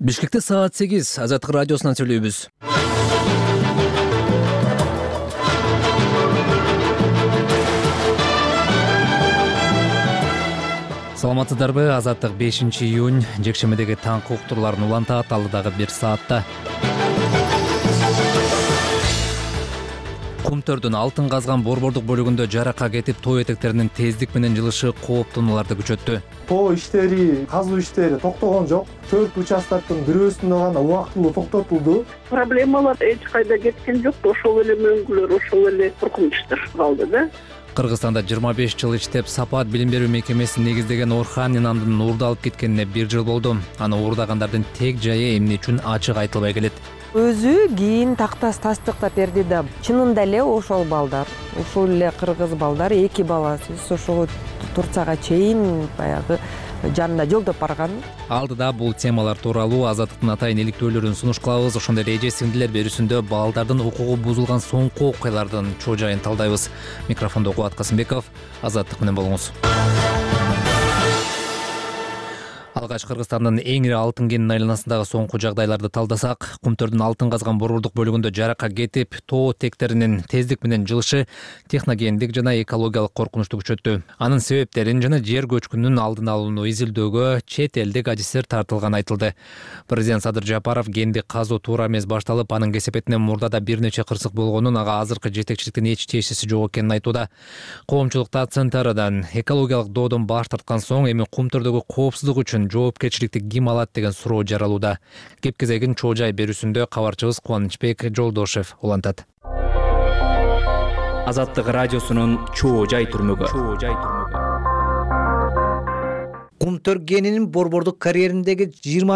Бишкекте саат 8 Азаттык радиосунан сүйлөйбүз. Саламатсыздарбы? Азаттык 5-июнь жекшемедеги таңкы уктурларын улантат, ал дагы 1 саатта. Кумтөрдүн алтын казган борбордук бөлүгүндө жаракка кетип, тоо этектеринин тездик менен жылышы кооптонууларды күчөттү. Тоо иштери, казуу иштери токтогон жок. 4 участоктун бирөөсүндө гана убактылуу токтотулду. Проблемалар эч кайда кеткен жок. Ошол эле мөңгүлөр, ошол эле коркунучтар калды да. Кыргызстанда 25 жыл иштеп, Сапат билим берүү мекемесин негиздеген Орхан Инандын уурду алып кеткенине 1 жыл болду. Аны уурдагандардын тег жайы эмне үчүн ачык айтылбай келет. Өзү кийин такташ тастыктап берди да, чынында эле ошол балдар, ушул эле кыргыз балдар 2 баласыз ошол Турцияга чейин баягы жанында жолдоп барган. Алдыда бул темалар тууралуу Азаттыктын атайын иликтөөлөрүн сунуш кылабыз. Ошондой эле эже сиңдилер берүүсүндө балдардын укугу бузулган соңку окуялардын чоо жайын талдайбыз. Микрофондо Кубат Касымбеков, Азаттык менен болуңуз. Алгач Кыргызстандын эң ири алтын кенинин айланасындагы соңку жагдайларды талдасак, Кумтөрдүн алтын казган борбордук бөлүгүндө жаракка кетип, тоо тектеринин тездик менен жылышы техногендик жана экологиялык коркунучту күчөттү. Анын себептерин жана жер көчкүнүнүн алдын алууну изилдөөгө чет элдик адистер тартылганы айтылды. Президент Садыр Жапаров гендик казуу туура эмес башталып, анын кесепетинен мурдада бир нече кырсык болгонун, ага азыркы жетекчиликтин эч тиешеси жок экенин айтууда. Коомчулукта Центрдан экологиялык доодон баш тарткан соң эми Кумтөрдөгү коопсуздук үчүн жоопкерчиликти ким алат деген суроо жаралууда. Кеп-кезегин чоо жай берүүсүндө кабарчыбыз Кубанычбек Жолдошев улантат. Азаттык радиосунун чоо жай түрмөгү. Кумтөр кенинин борбордук карьериндеги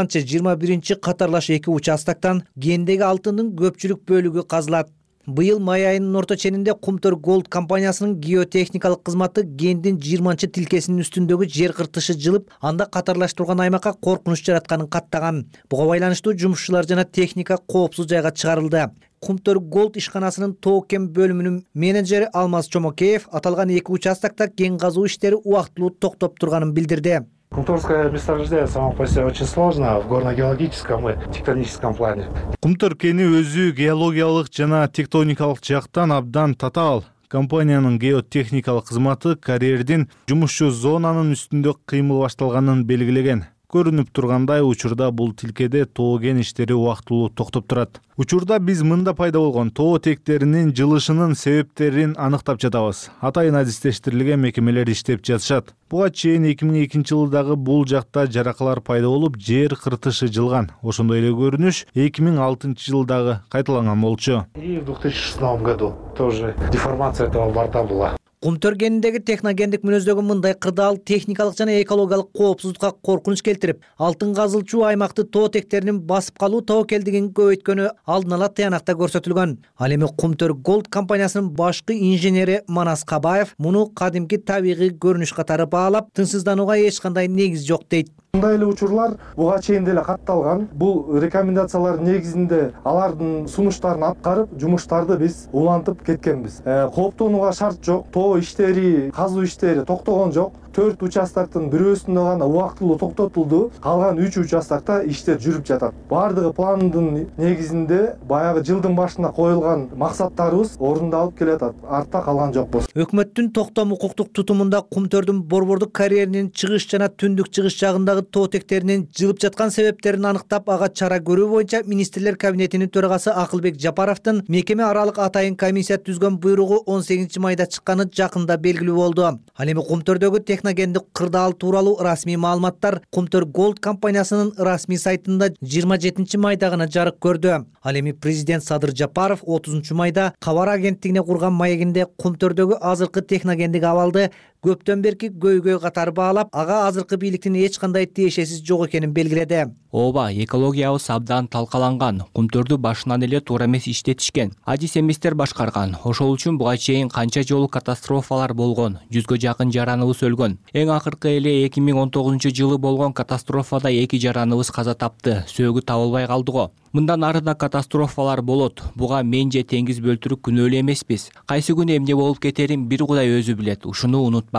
20-21 катарлаш 2 участоктон гендеги алтындын көпчүлүк бөлүгү казылат. Быйыл май айынын орто ченинде Кумтөр Голд компаниясынын геотехникалык кызматы гендин 20-тилкесинин үстүндөгү жер кыртышы жылып, анда катарлаштырылган аймакка коркунуч жаратканын каттаган. Буга байланыштуу жумушчулар жана техника коопсуз жайга чыгарылды. Кумтөр Голд ишканасынын тоо кен бөлүмүнүн менеджери Алмаз Чомокеев аталган 2 участокто кен казуу иштери убактылуу токтоп турганын билдирди. Кумтөрское месторождение само по себе очень сложно в горно-геологическом и тектоническом плане. Кумтөр кени өзү геологиялык жана тектоникалык жактан абдан татаал. Компаниянын геотехникалык кызматы карьердин жумушчу зонанын үстүндө кыймыл башталганын белгилеген. Көрүнүп тургандай, учурда бул тилкеде тоо кен иштери убактылуу токтоп турат. Учурда биз мында пайда болгон тоо тектеринин жылышынын себептерин аныктап жатабыз. Атайын адистештирилген мекемелер иштеп жатышат. Буга чейин 2002 жылдагы бул жакта жаракалар пайда болуп, жер кыртышы жылган. Ошондой эле көрүнүш 2006 жылдагы кайталанган болчу. И в 2006 году тоже деформация этого борта была. Кумтөр кениндеги техногендик мүнөздөгү мындай кырдаал техникалык жана экологиялык коопсуздукка коркунуч келтирип, алтын казылчу аймакты тоо тектеринин басып калуу тобокелдигин көбөйткөнү алдын ала тыянакта көрсөтүлгөн. Ал эми Кумтөр Голд компаниясынын башкы инженери Манас Кабаев муну кадимки табигый көрүнүш катары баалап, тынчсызданууга эч кандай негиз жок дейт. Мындай эле учурлар буга чейин деле катталган. Бул рекомендациялар негизинде алардын сунуштарын аткарып, жумуштарды биз улантып кеткенбиз. Кооптонууга шарт жок. Тоо иштери, казуу иштери токтогон жок. 4 участоктун бирөөсүндө гана убактылуу токтотулду. Калган 3 участокто иштер жүрүп жатат. Бардыгы пландын негизинде баягы жылдын башында коюлган максаттарыбыз орундалып келатат. Артта калган жокпуз. Өкмөттүн токтом укуктук тутумунда Кумтөрдүн борбордук карьеринин чыгыш жана түндүк чыгыш жагындагы тоо тектеринин жылып жаткан себептерин аныктап, ага чара көрүү боюнча министрлер кабинетинин төрагасы Акылбек Жапаровдун мекеме аралык атайын комиссия түзгөн буйругу 18 майда чыкканы жакында белгилүү болду. Ал эми Кумтөрдөгү техногендик кырдаал тууралуу расмий маалыматтар Кумтөр Голд компаниясынын расмий сайтында 27 майда гана жарык көрдү. Ал эми президент Садыр Жапаров 30 майда кабар агенттигине курган маегинде Кумтөрдөгү азыркы техногендик абалды көптөн берки көйгөй катары баалап, ага азыркы бийликтин эч кандай тиешеси жок экенин белгиледи. Ооба, экологиябыз абдан талкаланган. Кумтөрдү башынан эле туура эмес иштетишкен. Адис эместер башкарган. Ошол үчүн буга чейин канча жолу катастрофалар болгон. 100гө жакын жараныбыз өлгөн. Эң акыркы эле 2019 жылы болгон катастрофада 2 жараныбыз каза тапты. Сөөгү табылбай калды го. Мындан ары да катастрофалар болот. Буга мен же теңиз бөлтүрүк күнөөлүү эмеспиз. Кайсы күнү эмне болуп кетерин бир Кудай өзү билет. Ушуну унутпагыла.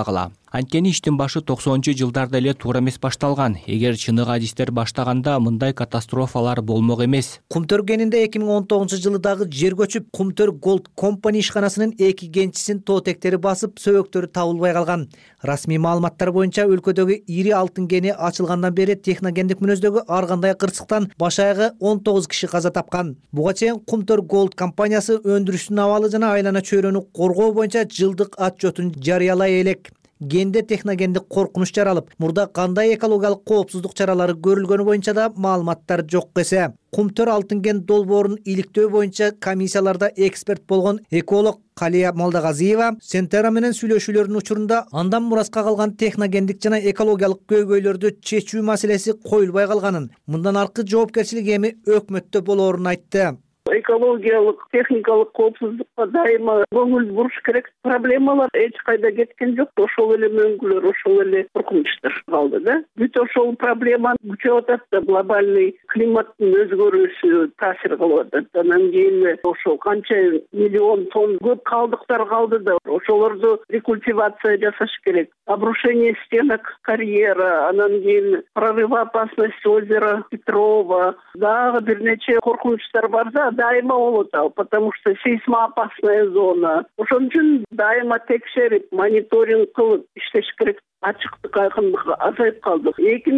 Анткени иштин башы 90-жылдарда эле туура эмес башталган. Эгер чыныгы адистер баштаганда мындай катастрофалар болмок эмес. Кумтөр кенинде 2019-жылы дагы жер көчүп, Кумтөр Gold Company ишканасынын 2 кенчисин тоо тектери басып, сөбөктөрү табылбай калган. Расмий маалыматтар боюнча өлкөдөгү ири алтын кени ачылгандан бери техногендик мүнөздөгү ар кандай кырсыктан баш аягы 19 киши каза тапкан. Буга чейин Кумтөр Gold компаниясы өндүрүштүн абалы жана айлана чөйрөнү коргоо боюнча жылдык отчетун жарыялай элек. Генде техногендик коркунуч жаралып, мурда кандай экологиялык коопсуздук чаралары көрүлгөнү боюнча да маалыматтар жок эсе. Кумтөр алтын кен долбоорун иликтөө боюнча комиссияларда эксперт болгон эколог Калия Молдагазиева Сентера менен сүйлөшүүлөрдүн учурунда андан мураска калган техногендик жана экологиялык көйгөйлөрдү чечүү маселеси коюлбай калганын, мындан аркы жоопкерчилик эми өкмөттө болоорун айтты. Экологиялык, техникалык коопсуздукка дайыма көңүл буруш керек. Проблемалар эч кайда кеткен жок. Ошол эле мөңгүлөр, ошол эле коркунучтар калды да. Бүт ошол проблема күчөп атат да, глобальный климаттын өзгөрүшү таасир кылып атат. Анан кийин ошол канча миллион тонн көп калдыктар калды да, ошолорду рекультивация жасаш керек. Обрушение стенок карьера, анан кийин прорыв опасности озера Петрова, дагы бир нече коркунучтар бар да. Дайыма болот, потому что сейсмоопасная зона. Ошон үчүн дайыма текшерип, мониторинг кылып иштеш керек. Ачыктык, айкындык азайып калды.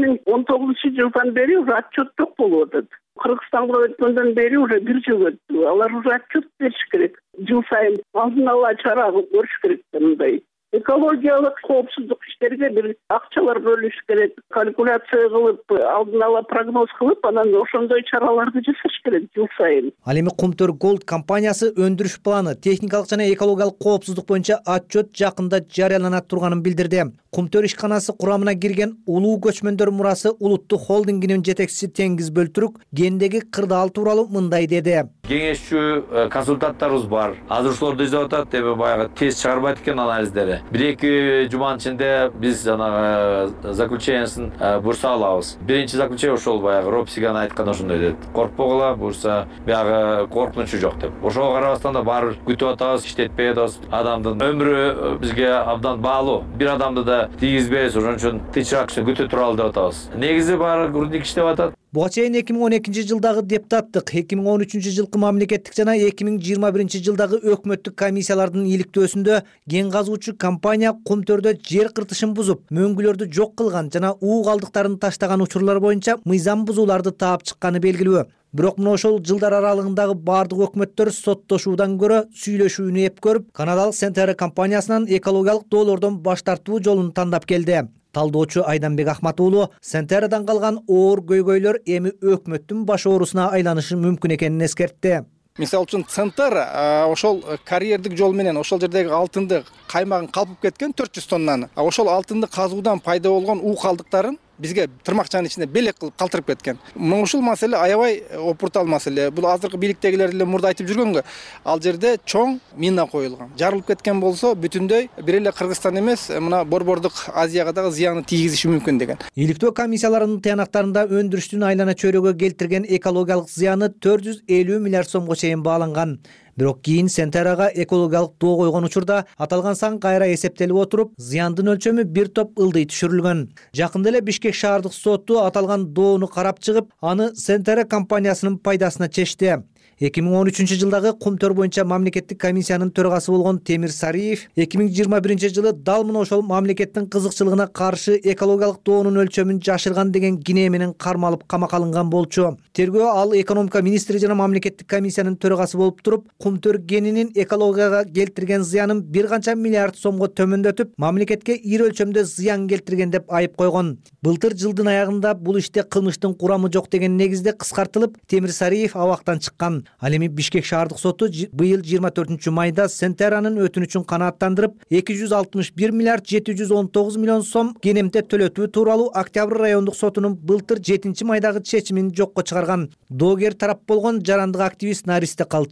2019-жылдан бери уже отчет жок болуп атат. Кыргызстанга өткөндөн бери уже 1 жыл өттү. Алар уже отчет бериш керек. Жыл сайын алдын ала чара көрүш керек мындай. Экологиялык коопсуздук иштерге бир акчалар бөлүш керек, калькуляция кылып, алдын ала прогноз кылып, анан ошондой чараларды жасаш керек жыл сайын. Ал эми Кумтөр Gold компаниясы өндүрүш планы, техникалык жана экологиялык коопсуздук боюнча отчет жакында жарыяланат турганын билдирди. Кумтөр ишканасы курамына кирген улуу көчмөндөр мурасы улуттук холдингинин жетекчиси Теңиз Бөлтүрүк гендеги кырдаал тууралуу мындай деди. Кеңешчү консультанттарыбыз бар. Азыр ошолорду издеп атат, эми баягы тез чыгарбайт экен анализдери. 1-2 жуманын ичинде биз жанагы заключениясын бурса алабыз. Биринчи заключение ошол баягы Ропсиган айткан ошондой дейт. Коркпогула, бурса баягы коркунучу жок деп. Ошого карабастан да баары күтүп атабыз, иштетпей атабыз. Адамдын өмүрү бизге абдан баалуу. Бир адамды да тийгизбейбиз, ошон үчүн тынчыраак күтүп туралы деп атабыз. Негизи баары рудник иштеп атат. Буга чейин 2012-жылдагы депутаттык, 2013-жылкы мамлекеттик жана 2021-жылдагы өкмөттүк комиссиялардын иликтөөсүндө ген казуучу компания Кумтөрдө жер кыртышын бузуп, мөңгүлөрдү жок кылган жана уу калдыктарын таштаган учурлар боюнча мыйзам бузууларды таап чыкканы белгилүү. Бирок мына ошол жылдар аралыгындагы бардык өкмөттөр соттошуудан көрө сүйлөшүүнү эп көрүп, канадалык Сентера компаниясынан экологиялык доолордон баш тартуу жолун тандап келди. Талдоочу Айданбек Ахмат уулу Сентерадан калган оор көйгөйлөр эми өкмөттүн баш оорусуна айланышы мүмкүн экенин эскертти. Мисалы үчүн Центр ошол карьердик жол менен ошол жердеги алтынды каймагын калпып кеткен 400 тоннаны. Ошол алтынды казуудан пайда болгон уу калдыктарын бизге тырмакчанын ичинде белек кылып калтырып кеткен. Ушул маселе аябай опуртал маселе. Бул азыркы бийликтегилер деле мурда айтып жүргөнгө, ал жерде чоң мина коюлган. Жарылып кеткен болсо бүтүндөй бир эле Кыргызстан эмес, мына Борбордук Азияга дагы зыяны тийгизиши мүмкүн деген. Иликтөө комиссияларынын тыянактарында өндүрүштүн айлана чөйрөгө келтирген экологиялык зыяны 450 миллиард сомго чейин бааланган. Бирок кийин Сентерага экологиялык доо койгон учурда аталган сан кайра эсептелип отуруп, зыяндын өлчөмү бир топ ылдый түшүрүлгөн. Жакында эле Бишкек шаардык соту аталган доону карап чыгып, аны Сентера компаниясынын пайдасына чечти. 2013-жылдагы Кумтөр боюнча мамлекеттик комиссиянын төрагасы болгон Темир Сариев 2021-жылы дал мына ошол мамлекеттин кызыкчылыгына каршы экологиялык доонун өлчөмүн жашырган деген кинээ менен кармалып камакка алынган болчу. Тергөө ал экономика министри жана мамлекеттик комиссиянын төрагасы болуп туруп, Кумтөр кенинин экологияга келтирген зыянын бир канча миллиард сомго төмөндөтүп, мамлекетке ири өлчөмдө зыян келтирген деп айып койгон. Былтыр жылдын аягында бул иште кылмыштын курамы жок деген негизде кыскартылып, Темир Сариев абактан чыккан. Ал эми Бишкек шаардык соту быйыл 24-майда Сентеранын өтүнүчүн канааттандырып, 261 миллиард 719 миллион сом кенемте төлөтүү тууралуу Октябрь райондук сотунун былтыр 7-майдагы чечимин жокко чыгарган. Доогер тарап болгон жарандык активист Наристе Калчаев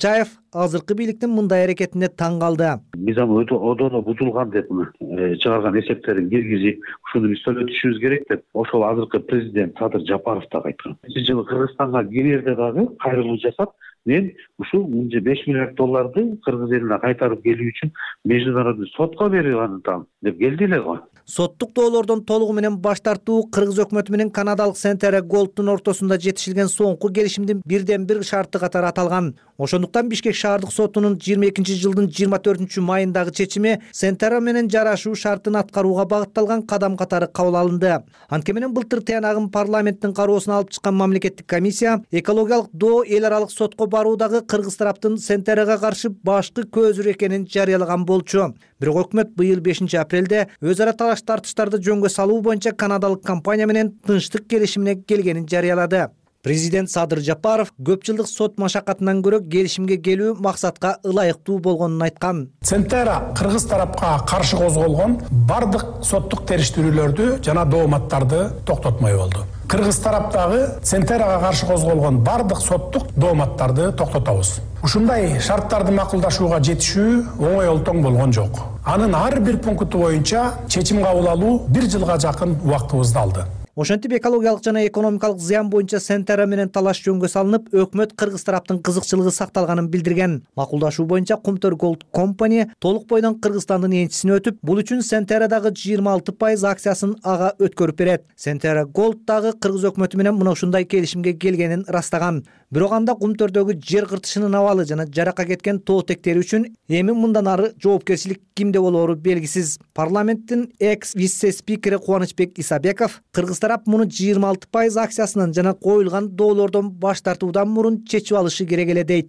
азыркы бийликтин мындай аракетине таң калды. Мыйзам одоно бузулган деп чыгарган эсептерин киргизип, ушуну биз төлөтүшүбүз керек деп ошол азыркы президент Садыр Жапаров дагы айткан. Жылы Кыргызстанга кирерде дагы кайрылуу жасап, мен ушул 5 миллиард долларды Кыргыз элине кайтарып келүү үчүн международный сотко берип атам деп келди эле го. Соттук доолордон толугу менен баш тартуу Кыргыз өкмөтү менен канадалык Centera Gold'ун ортосунда жетишилген соңку келишимдин бирден бир шарты катары аталган. Ошондуктан Бишкек шаардык сотунун 22-жылдын 24-майындагы чечими Centera менен жарашуу шартын аткарууга багытталган кадам катары кабыл алынды. Анткени менен былтыр тыянагын парламенттин кароосуна алып чыккан мамлекеттик комиссия экологиялык доо эл аралык сотко баруудагы Кыргыз тараптын Centera'га каршы башкы көзүр экенин жарыялаган болчу. Бирок өкмөт быйыл 5-апрелде өз ара талаш тартыштарды жөнгө салуу боюнча канадалык компания менен тынчтык келишимине келгенин жарыялады. Президент Садыр Жапаров көп жылдык сот машакатынан көрө келишимге келүү максатка ылайыктуу болгонун айткан. Centera Кыргыз тарапка каршы козголгон бардык соттук териштирүүлөрдү жана дооматтарды токтотмой болду. Кыргыз тараптагы Centera'га каршы козголгон бардык соттук дооматтарды токтотобуз. Ушундай шарттарды макулдашууга жетишүү оңой олтоң болгон жок. Анын ар бир пункту боюнча чечим кабыл алуу 1 жылга жакын убактыбызды алды. Ошентип экологиялык жана экономикалык зыян боюнча Centera менен талаш жөнгө салынып, өкмөт Кыргыз тараптын кызыкчылыгы сакталганын билдирген. Макулдашуу боюнча Kumtor Gold Company толук бойдон Кыргызстандын энчисине өтүп, бул үчүн Centera'дагы 26% акциясын ага өткөрүп берет. Centera Gold дагы Кыргыз өкмөтү менен мына ушундай келишимге келгенин ырастаган. Бирок анда Kumtor'догу жер кыртышынын абалы жана жаракка кеткен тоо тектери үчүн эми мындан ары жоопкерчилик кимде болоору белгисиз. Парламенттин экс-вице-спикери Кубанычбек Исабеков Кыргыз тарап муну 26% акциясынан жана коюлган доолордон баш тартуудан мурун чечип алышы керек эле дейт.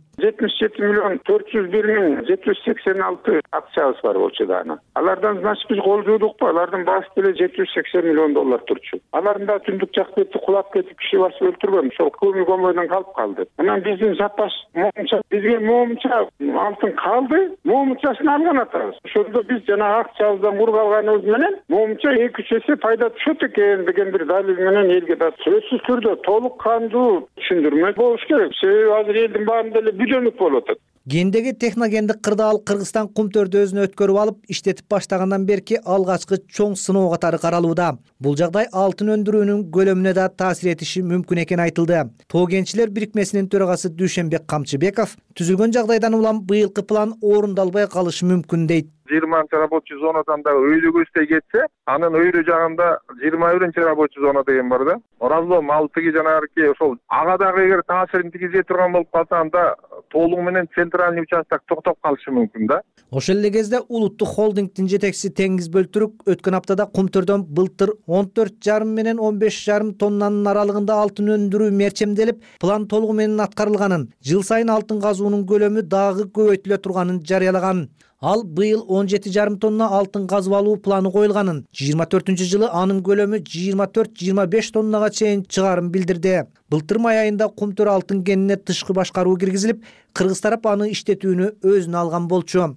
77.401.786 акциябыз бар болчу да аны. Алардан значит биз кол жуудукпу? Алардын баасы деле $780 миллион турчу. Алардын да түндүк жак бети кулап кетип киши басып өлтүргөн. Ошол көмү комбойдон калып калды. Анан биздин запас момунча бизге момунча алтын калды, момунчасын алган атабыз. Ошондо биз жана акциябыздан куруп алганыбыз менен момунча 2-3 эсе пайда түшөт экен деген бир далил менен элге да сөзсүз түрдө толук кандуу түшүндүрмө болуш керек. Себеби азыр элдин баарында эле бүлөнүк болуп атат. Гендеги техногендик кырдаал Кыргызстан Kumtor'ду өзүнө өткөрүп алып, иштетип баштагандан берки алгачкы чоң сыноо катары каралууда. Бул жагдай алтын өндүрүүнүн көлөмүнө да таасир этиши мүмкүн экени айтылды. Тоо кенчилер бирикмесинин төрагасы Дүйшөнбек Камчыбеков түзүлгөн жагдайдан улам быйылкы план орундалбай калышы мүмкүн дейт. 20 рабочий зонадан да өйдөгөстөй кетсе, анын өйдө жагында 21 рабочий зона деген бар да. Разлом ал тиги жанагы ошол ага дагы эгер таасирин тийгизе турган болуп калса, анда толугу менен центральный участок токтоп калышы мүмкүн да. Ошол эле кезде улуттук холдингдин жетекчиси Теңиз Бөлтүрүк өткөн аптада Kumtor'дон былтыр 14,5 менен 15,5 тоннанын аралыгында алтын өндүрүү мерчемделип, план толугу менен аткарылганын, жыл сайын алтын казуунун көлөмү дагы көбөйтүлө турганын жарыялаган. Ал быйыл 17,5 тонна алтын казып алуу планы коюлганын, 24-жылы анын көлөмү 24-25 тоннага чейин чыгарын билдирди. Былтыр май айында Kumtor алтын кенине тышкы башкаруу киргизилип, Кыргыз тарап аны иштетүүнү өзүнө алган болчу.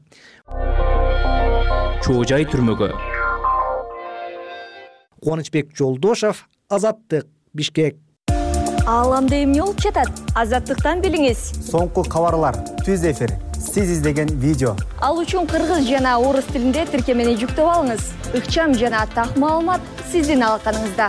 Чоо жай түрмөгө. Кубанычбек Жолдошов, Азаттык, Бишкек. Ааламда эмне болуп жатат? Азаттыктан билиңиз. Соңку кабарлар, түз эфир, сиз издеген видео. Ал үчүн кыргыз жана орус тилинде тиркемени жүктөп алыңыз. Ыкчам жана так маалымат сиздин алаканыңызда.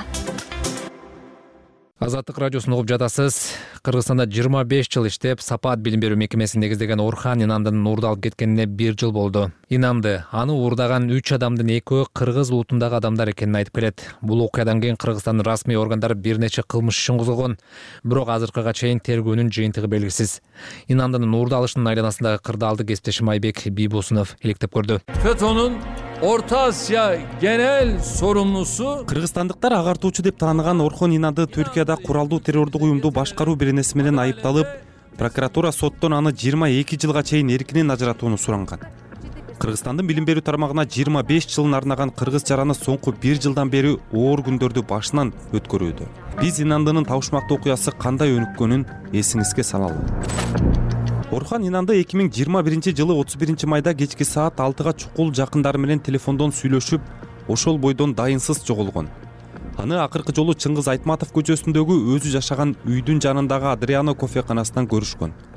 Азаттык радиосун угуп жатасыз. Кыргызстанда 25 жыл иштеп, Сапаат билим берүү мекемесин негиздеген Орхан Инамдын уурдалып кеткенине 1 жыл болду. Инамды аны уурдаган 3 адамдын 2-өө кыргыз улутундагы адамдар экенин айтып келет. Бул окуядан кийин Кыргызстандын расмий органдары бир нече кылмыш ишин козгогон, бирок азыркыга чейин тергөөнүн жыйынтыгы белгисиз. Инамдын уурдалышынын айланасындагы кырдаалды кесиптешим Айбек Бийбосунов иликтеп көрдү. FETÖ'nün Orta Asya genel sorumlusu Кыргызстандыктар агартуучу деп тааныган Орхон Инамды Түркияда куралдуу террордук уюмду башкаруу беренеси менен айыпталып, прокуратура соттон аны 22 жылга чейин эркинен ажыратууну суранган. Кыргызстандын билим берүү тармагына 25 жылын арнаган кыргыз жараны соңку 1 жылдан бери оор күндөрдү башынан өткөрүүдө. Биз Инамдынын табышмактуу окуясы кандай өнүккөнүн эсиңизге салалы. Орхан Инамды 2021 жылы 31 майда кечки саат 6-га чукул жакындары менен телефондон сүйлөшүп, ошол бойдон дайынсыз жоголгон. Аны акыркы жолу Чыңгыз Айтматов көчөсүндөгү өзү жашаган үйдүн жанындагы Адриано кофеканасынан көрүшкөн.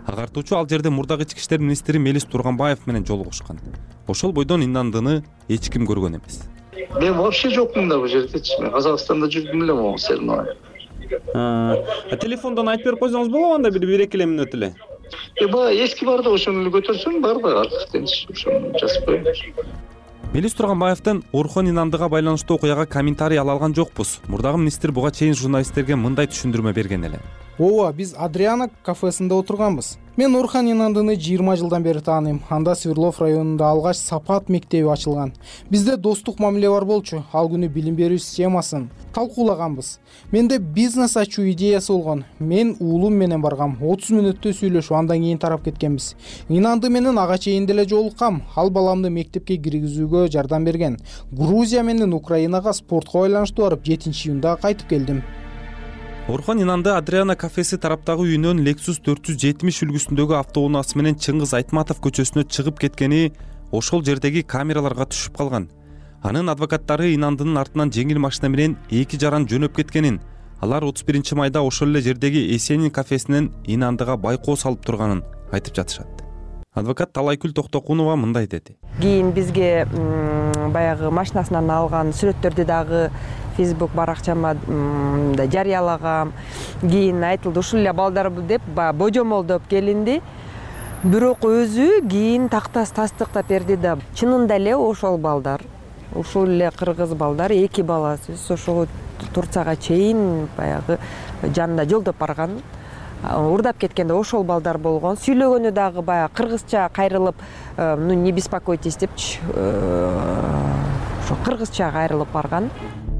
агартуучу ал жерде мурдагы ички иштер министри Мелис Турганбаев менен жолугушкан. Ошол бойдон Инандыны эч ким көргөн эмес. Мен вообще жокмун да бул жердечи. Мен Казакстанда жүрдүм эле могу сен. Телефондон айтып берип койсоңуз болобу анда бир эки эле мүнөт эле? Баягы эски бар да ошону эле көтөрсөм бар да артыктенчи ошону жазып коеюн. Мелис Турганбаевден Орхон Инандыга байланыштуу окуяга комментарий ала алган жокпуз. Мурдагы министр буга чейин журналисттерге мындай түшүндүрмө берген эле. Ооба, биз Адриана кафесинде отурганбыз. Мен Орхон Инандыны 20 жылдан бери тааныйм. Анда Свердлов районунда алгач Сапат мектеби ачылган. Бизде достук мамиле бар болчу. Ал күнү билим берүү системасын талкуулаганбыз. Менде бизнес ачуу идеясы болгон. Мен уулум менен баргам. 30 мүнөттө сүйлөшүп, андан кийин тарап кеткенбиз. Инанды менен ага чейин деле жолуккам. Ал баламды мектепке киргизүүгө жардам берген. Грузия менен Украинага спортко байланыштуу барып 7-июнда кайтып келдим. Орхон Инанды Адриана кафеси тараптагы үйүнөн Lexus 470 үлгүсүндөгү автоунаасы менен Чыңгыз Айтматов көчөсүнө чыгып кеткени ошол жердеги камераларга түшүп калган. Анын адвокаттары Инандынын артынан жеңил машина менен 2 жаран жөнөп кеткенин, алар 31 майда ошол эле жердеги Эсенин кафесинен Инандыга байкоо салып турганын айтып жатышат. Адвокат Талайкүл Токтокунова мындай деди. Кийин бизге баягы машинасынан алган сүрөттөрдү дагы Facebook баракчама жарыялагам. Кийин айтылды ушул эле балдар деп божомолдоп келинди. Бирок өзү кийин тактас тастыктап берди да чынында эле ошол балдар, ушул эле кыргыз балдар 2 баласы ошого Турцияга чейин баягы жанында жолдоп барган. Урдап кеткенде ошол балдар болгон. Сүйлөгөнү дагы баягы кыргызча кайрылып, не беспокойтесь депчи, ошо кыргызча кайрылып барган.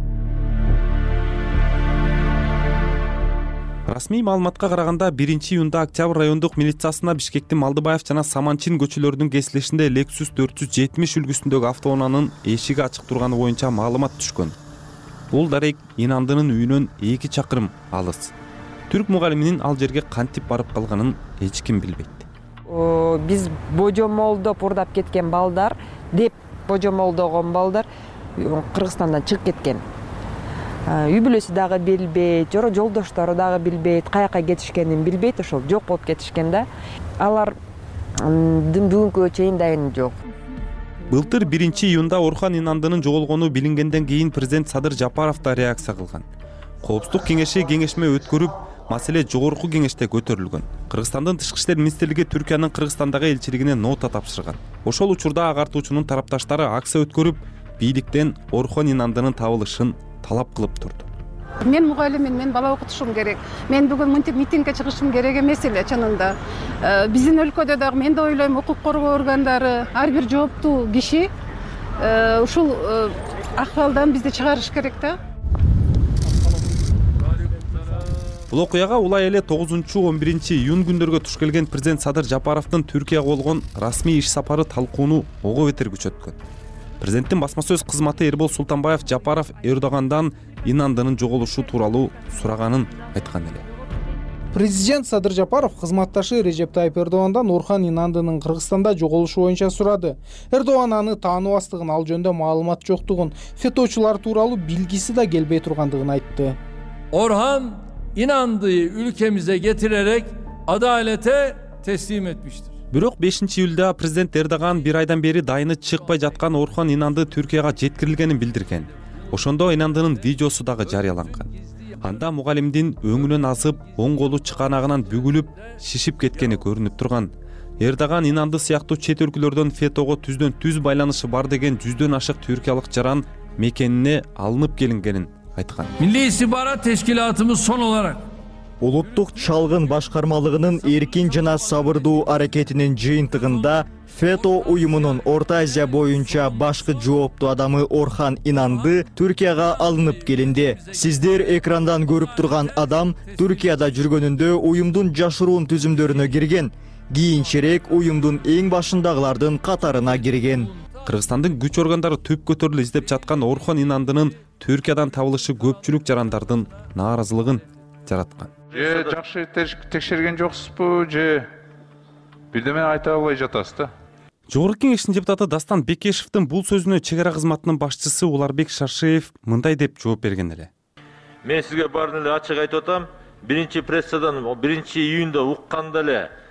Расмий маалыматка караганда 1-июнда Октябрь райондук милициясына Бишкектин Малдыбаев жана Саманчин көчөлөрүнүн кесилишинде Lexus 470 үлгүсүндөгү автоунаанын эшиги ачык турганы боюнча маалымат түшкөн. Бул дарек Инандынын үйүнөн 2 чакырым алыс. Түрк мугалиминин ал жерге кантип барып калганын эч ким билбейт. Биз божомолдоп урдап кеткен балдар деп божомолдогон балдар Кыргызстандан чыгып кеткен. Үй бүлөсү дагы билбейт, жолдоштору дагы билбейт, каяка кетишкенин билбейт, ошол жок болуп кетишкен да. Алар бүгүнкүгө чейин дайын жок. Былтыр 1-июнда Орхон Инандынын жоголгону билингенден кийин президент Садыр Жапаров да реакция кылган. Коопсуздук кеңеши кеңешме өткөрүп, маселе жогорку кеңеште көтөрүлгөн. Кыргызстандын тышкы иштер министрлиги Түркиянын Кыргызстандагы элчилигине нота тапшырган. Ошол учурда агартуучунун тарапташтары акция өткөрүп, бийликтен Орхон Инандынын табылышын талап кылып турду. Мен мугалиммин, мен бала окутушум керек. Мен бүгүн мынтип митингге чыгышым керек эмес эле чынында. Биздин өлкөдө дагы мен да ойлойм, укук коргоо органдары, ар бир жооптуу киши ушул акыбалдан бизди чыгарыш керек да. Бул окуяга улай эле 9-11 июнь күндөргө туш келген президент Садыр Жапаровдун Түркияга болгон расмий иш сапары талкууну ого бетер күчөткөн. Президенттин басма сөз кызматы Эрбол Султанбаев Жапаров Эрдогандан Инандынын жоголушу тууралуу сураганын айткан эле. Президент Садыр Жапаров кызматташы Режеп Тайып Эрдогандан Орхон Инандынын Кыргызстанда жоголушу боюнча сурады. Эрдоган аны тааныбастыгын, ал жөнүндө маалымат жоктугун, феточулар тууралуу билгиси да келбей тургандыгын айтты. Orhan İnandığı ülkemize getirerek adalete teslim etmiştir. Бирок 5-июлда президент Эрдоган бир айдан бери дайыны чыкпай жаткан Орхон Инанды Түркияга жеткирилгенин билдирген. Ошондо Инандынын видеосу дагы жарыяланган. Анда мугалимдин өңүнөн азып, оң колу чыканагынан бүгүлүп, шишип кеткени көрүнүп турган. Эрдоган Инанды сыяктуу чет өлкөлөрдөн фетого түздөн түз байланышы бар деген 100дөн ашык түркиялык жаран мекенине алынып келингенин айткан. Milli İstihbarat Teşkilatımız son olarak Улуттук чалгын башкармалыгынын эркин жана сабырдуу аракетинин жыйынтыгында ФЕТО уюмунун Орто Азия боюнча башкы жооптуу адамы Орхон Инанды Түркияга алынып келинди. Сиздер экрандан көрүп турган адам Түркияда жүргөнүндө уюмдун жашыруун түзүмдөрүнө кирген. Кийинчерээк уюмдун эң башындагылардын катарына кирген. Кыргызстандын күч органдары төп көтөрүлүп издеп жаткан Орхон Инандынын Түркиядан табылышы көпчүлүк жарандардын нааразылыгын жараткан. Же жакшы текшерген жоксузбу, же бирдеме айта албай жатасыз да. Жогорку кеңештин депутаты Дастан Бекешевдин бул сөзүнө чек ара кызматынын башчысы Уларбек Шаршеев мындай деп жооп берген эле. Мен сизге баарын эле ачык айтып атам. Биринчи прессадан 1 июнда укканда эле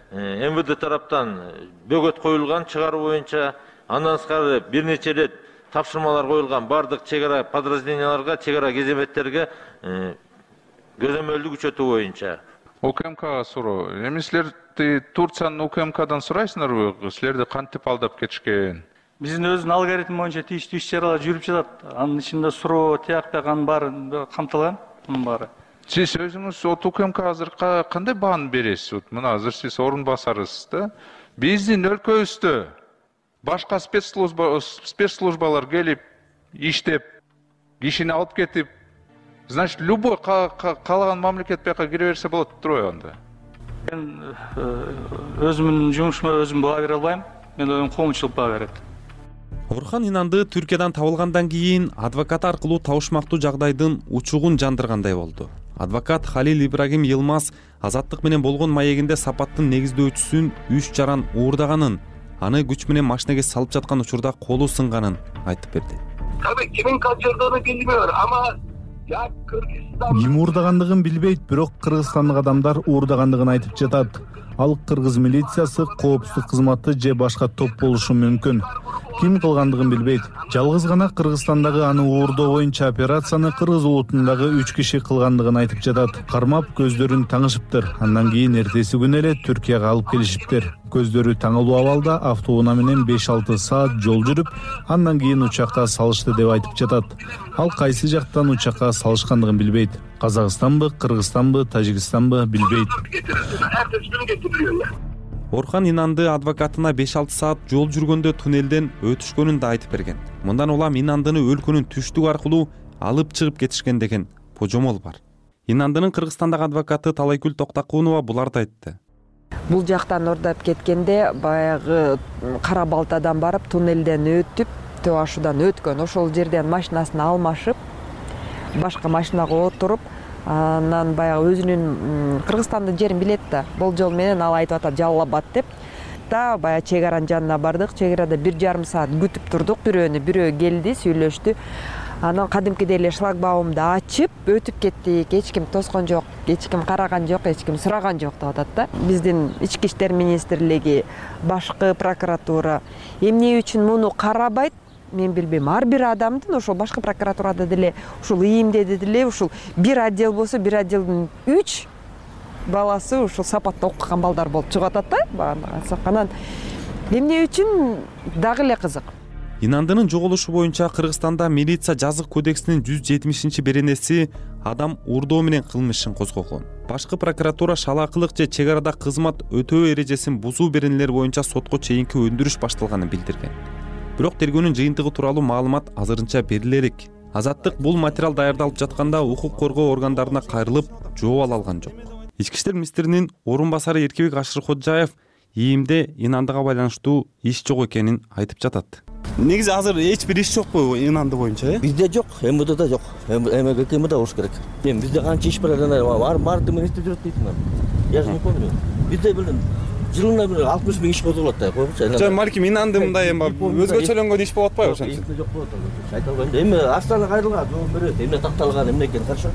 МВД тараптан бөгөт коюлган чыгаруу боюнча, андан сырткары бир нече ирет тапшырмалар коюлган бардык чек ара подразделенияларга, чек ара кеземеттерге көзөмөлдү күчөтүү боюнча. УКМКга суроо. Эми силер Турциянын УКМКдан сурайсыңарбы? Силерди кантип алдап кетишкен? Биздин өзүнүн алгоритм боюнча тийиштүү иш-чаралар жүрүп жатат. Анын ичинде суроо, тияк анын баары камтылган, мунун баары. Сиз өзүңүз УКМК азыр кандай бааны бересиз? Мына азыр сиз орун басарысыз да. Биздин өлкөбүздө башка спецслужбалар келип, иштеп, кишини алып кетип, значит, любой каалаган мамлекет бияка кире берсе болот турбайбы анда? Мен өзүмдүн жумушума өзүм баа бере албайм. Мен ойлойм, коомчулук баа берет. Орхан Инанды Түркиядан табылгандан кийин адвокат аркылуу табышмактуу жагдайдын учугун жандыргандай болду. Адвокат Халил Ибрагим Йылмаз Азаттык менен болгон маегинде Сапаттын негиздөөчүсүн үч жаран уурдаганын, аны күч менен машинеге салып жаткан учурда колу сынганын айтып берди. Кимин качырдığını bilmiyor ama ya Kırgızistan ким уурдагандыгын билбейт, бирок кыргызстандык адамдар уурдагандыгын айтып жатат. Ал кыргыз милициясы, коопсуздук кызматы же башка топ болушу мүмкүн. Ким кылгандыгын билбейт. Жалгыз гана Кыргызстандагы аны уурдоо боюнча операцияны кыргыз улутундагы 3 киши кылгандыгын айтып жатат. Кармап көздөрүн таңышыптыр. Андан кийин эртеси күнү эле Түркияга алып келишиптир. Көздөрү таңылуу абалда автоунаа менен 5-6 саат жол жүрүп, андан кийин учакка салышты деп айтып жатат. Ал кайсы жактан учакка салышкандыгын билбейт. Казакстанбы, Кыргызстанбы, Тажикстанбы билбейт. Орхан Инанды адвокатына 5-6 саат жол жүргөндө туннелден өтүшкөнүн да айтып берген. Мындан улам Инандыны өлкөнүн түштүк аркылуу алып чыгып кетишкен деген божомол бар. Инандынын Кыргызстандагы адвокаты Талайкүл Токтакунова буларды айтты. Бул жактан ордоп кеткенде баягы Кара Балтадан барып туннелден өтүп, Төө Ашудан өткөн. Ошол жерден машинасын алмашып, башка машинага отуруп, анан баягы өзүнүн Кыргызстандын жерин билет да. Болжол менен ал айтып атат Жалал-Абад деп. Да баягы чек аранын жанына бардык. Чек арада 1,5 саат күтүп турдук. Бирөө келди, сүйлөштү. Анан кадимкидей эле шлагбаумду ачып өтүп кеттик. Эч ким тоскон жок, эч ким караган жок, эч ким сураган жок деп атат да. Биздин Ички иштер министрлиги, башкы прокуратура эмне үчүн муну карабайт? Мен билбейм. Ар бир адамдын ошол башкы прокуратурада деле, ушул ИИМде деле ушул бир отдел болсо, бир отделдин 3 баласы ушул Сапатта окуган балдар болуп чыгып атат да. Анан эмне үчүн дагы эле кызык. Инандынын жоголушу боюнча Кыргызстанда милиция жазык кодексинин 170-беренеси адам уурдоо менен кылмышын козгогон. Башкы прокуратура шалаакылык же чек арада кызмат өтөө эрежесин бузуу беренелер боюнча сотко чейинки өндүрүш башталганын билдирген. Бирок тергөөнүн жыйынтыгы тууралуу маалымат азырынча бериле элек. Азаттык бул материал даярдалып жатканда укук коргоо органдарына кайрылып жооп ала алган жок. Ички иштер министринин орун басары Эркебек Ашыркожаев ИИМде Инандыга байланыштуу иш жок экенин айтып жатат. Негизи азыр эч бир иш жокпу Инанды боюнча? Бизде жок, МВДда жок. МГКМда болуш керек. Эми бизде канча иш бар эле, баарды мен иштеп жүрөт дейт. Я же не помню. Бизде жылына 60 000 иш козголот да, койгучу. Жөн балким Инанды мындай эми өзгөчөлөнгөн иш болуп атпайбы ошентип? Жок болот. Айта албайм. Эми Астана кайрылган, жооп берет. Эмне такталган, эмне экен каршы?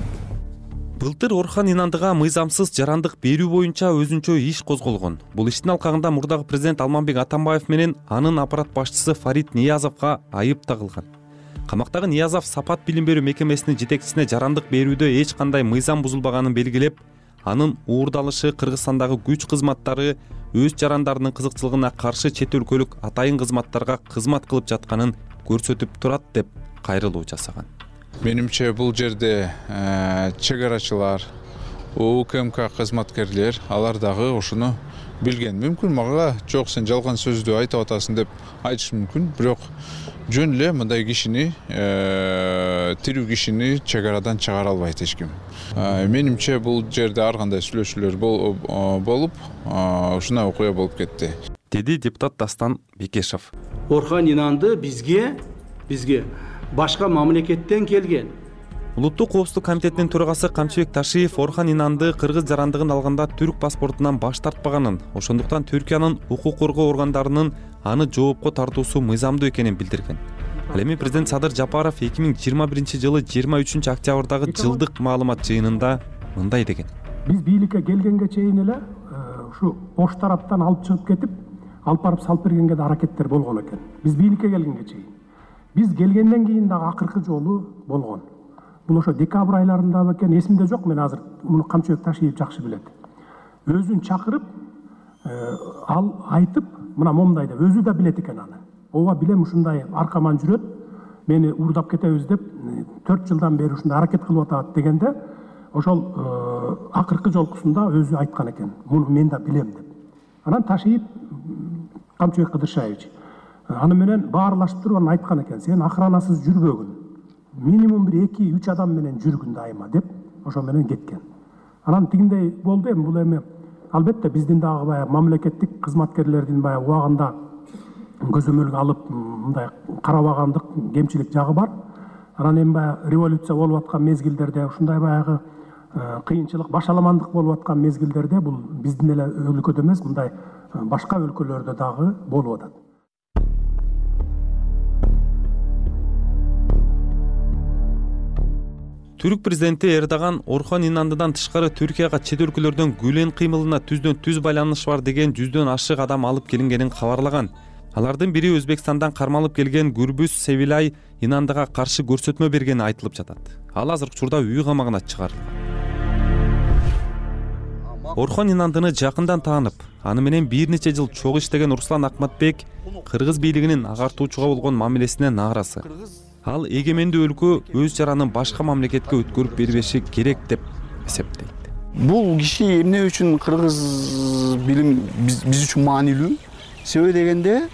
Былтыр Орхан Инандыга мыйзамсыз жарандык берүү боюнча өзүнчө иш козголгон. Бул иштин алкагында мурдагы президент Алмамбек Атамбаев менен анын аппарат башчысы Фарид Ниязовго айып тагылган. Камактагы Ниязов Сапат билим берүү мекемесинин жетекчисине жарандык берүүдө эч кандай мыйзам бузулбаганын белгилеп, анын уурдалышы Кыргызстандагы күч кызматтары өз жарандарынын кызыкчылыгына каршы чет өлкөлүк атайын кызматтарга кызмат кылып жатканын көрсөтүп турат деп кайрылуу жасаган. Менимче бул жерде чек арачылар, УКМК кызматкерлер алар дагы ушуну билген. Мүмкүн мага жок сен жалган сөздү айтып атасың деп айтышы мүмкүн, бирок жөн эле мындай кишини, тирүү кишини чек арадан чыгара албайт эч ким. Менимче бул жерде ар кандай сүйлөшүүлөр болуп, ушундай окуя болуп кетти. Деди депутат Дастан Бекешев. Орхан Инанды бизге башка мамлекеттен келген. Улуттук коопсуздук комитетинин төрагасы Камчыбек Ташиев Орхан Инанды кыргыз жарандыгын алганда түрк паспортунан баш тартпаганын, ошондуктан Түркиянын укук коргоо органдарынын аны жоопко тартуусу мыйзамдуу экенин билдирген. Ал эми президент Садыр Жапаров 2021-жылы 23-октябрдагы жылдык маалымат жыйынында мындай деген. Биз бийликке келгенге чейин эле ушу ош тараптан алып чыгып кетип алып барып салып бергенге да аракеттер болгон экен. Биз бийликке келгенге чейин. Биз келгенден кийин дагы акыркы жолу болгон. Бул ошо декабрь айларында экен, эсимде жок, мен азыр муну Камчыбек Ташиев жакшы билет. Өзүн чакырып, ал айтып, мына момундай деп, өзү да билет экен аны. Ооба билем ушундай аркаман жүрөт, мени уурдап кетебиз деп 4 жылдан бери ушундай аракет кылып атат дегенде, ошол акыркы жолкусунда өзү айткан экен. Муну мен да билем деп. Анан Ташиев Камчыбек Кыдыршаевич аны менен баарлашып туруп анан айткан экен, сен охранасыз жүрбөгүн. Минимум бир 2-3 адам менен жүргүн дайыма деп, ошо менен кеткен. Анан тигиндей болду эми бул эми албетте биздин дагы баягы мамлекеттик кызматкерлердин баягы убагында көзөмөлгө алып мындай карабагандык, кемчилик жагы бар. Анан эми баягы революция болуп аткан мезгилдерде, ушундай баягы кыйынчылык, башаламандык болуп аткан мезгилдерде бул биздин эле өлкөдө эмес, мындай башка өлкөлөрдө дагы болуп атат. Түрк президенти Эрдоган Орхон Инандыдан тышкары Түркияга чет өлкөлөрдөн Гүлен кыймылына түздөн-түз байланыш бар деген 100дөн ашык адам алып келингенин кабарлаган. Алардын бири Өзбекстандан кармалып келген Гүрбүз Севилай Инандыга каршы көрсөтмө бергени айтылып жатат. Ал азыркы учурда үй камагына чыгарылган. Орхон Инандыны жакындан таанып, аны менен бир нече жыл чогуу иштеген Руслан Акматбек кыргыз бийлигинин агартуучуга болгон мамилесине нааразы. Ал эгемендүү өлкө өз жаранын башка мамлекетке өткөрүп бербеши керек деп эсептейт. Бул киши эмне үчүн кыргыз билим биз үчүн маанилүү? Себеби дегенде,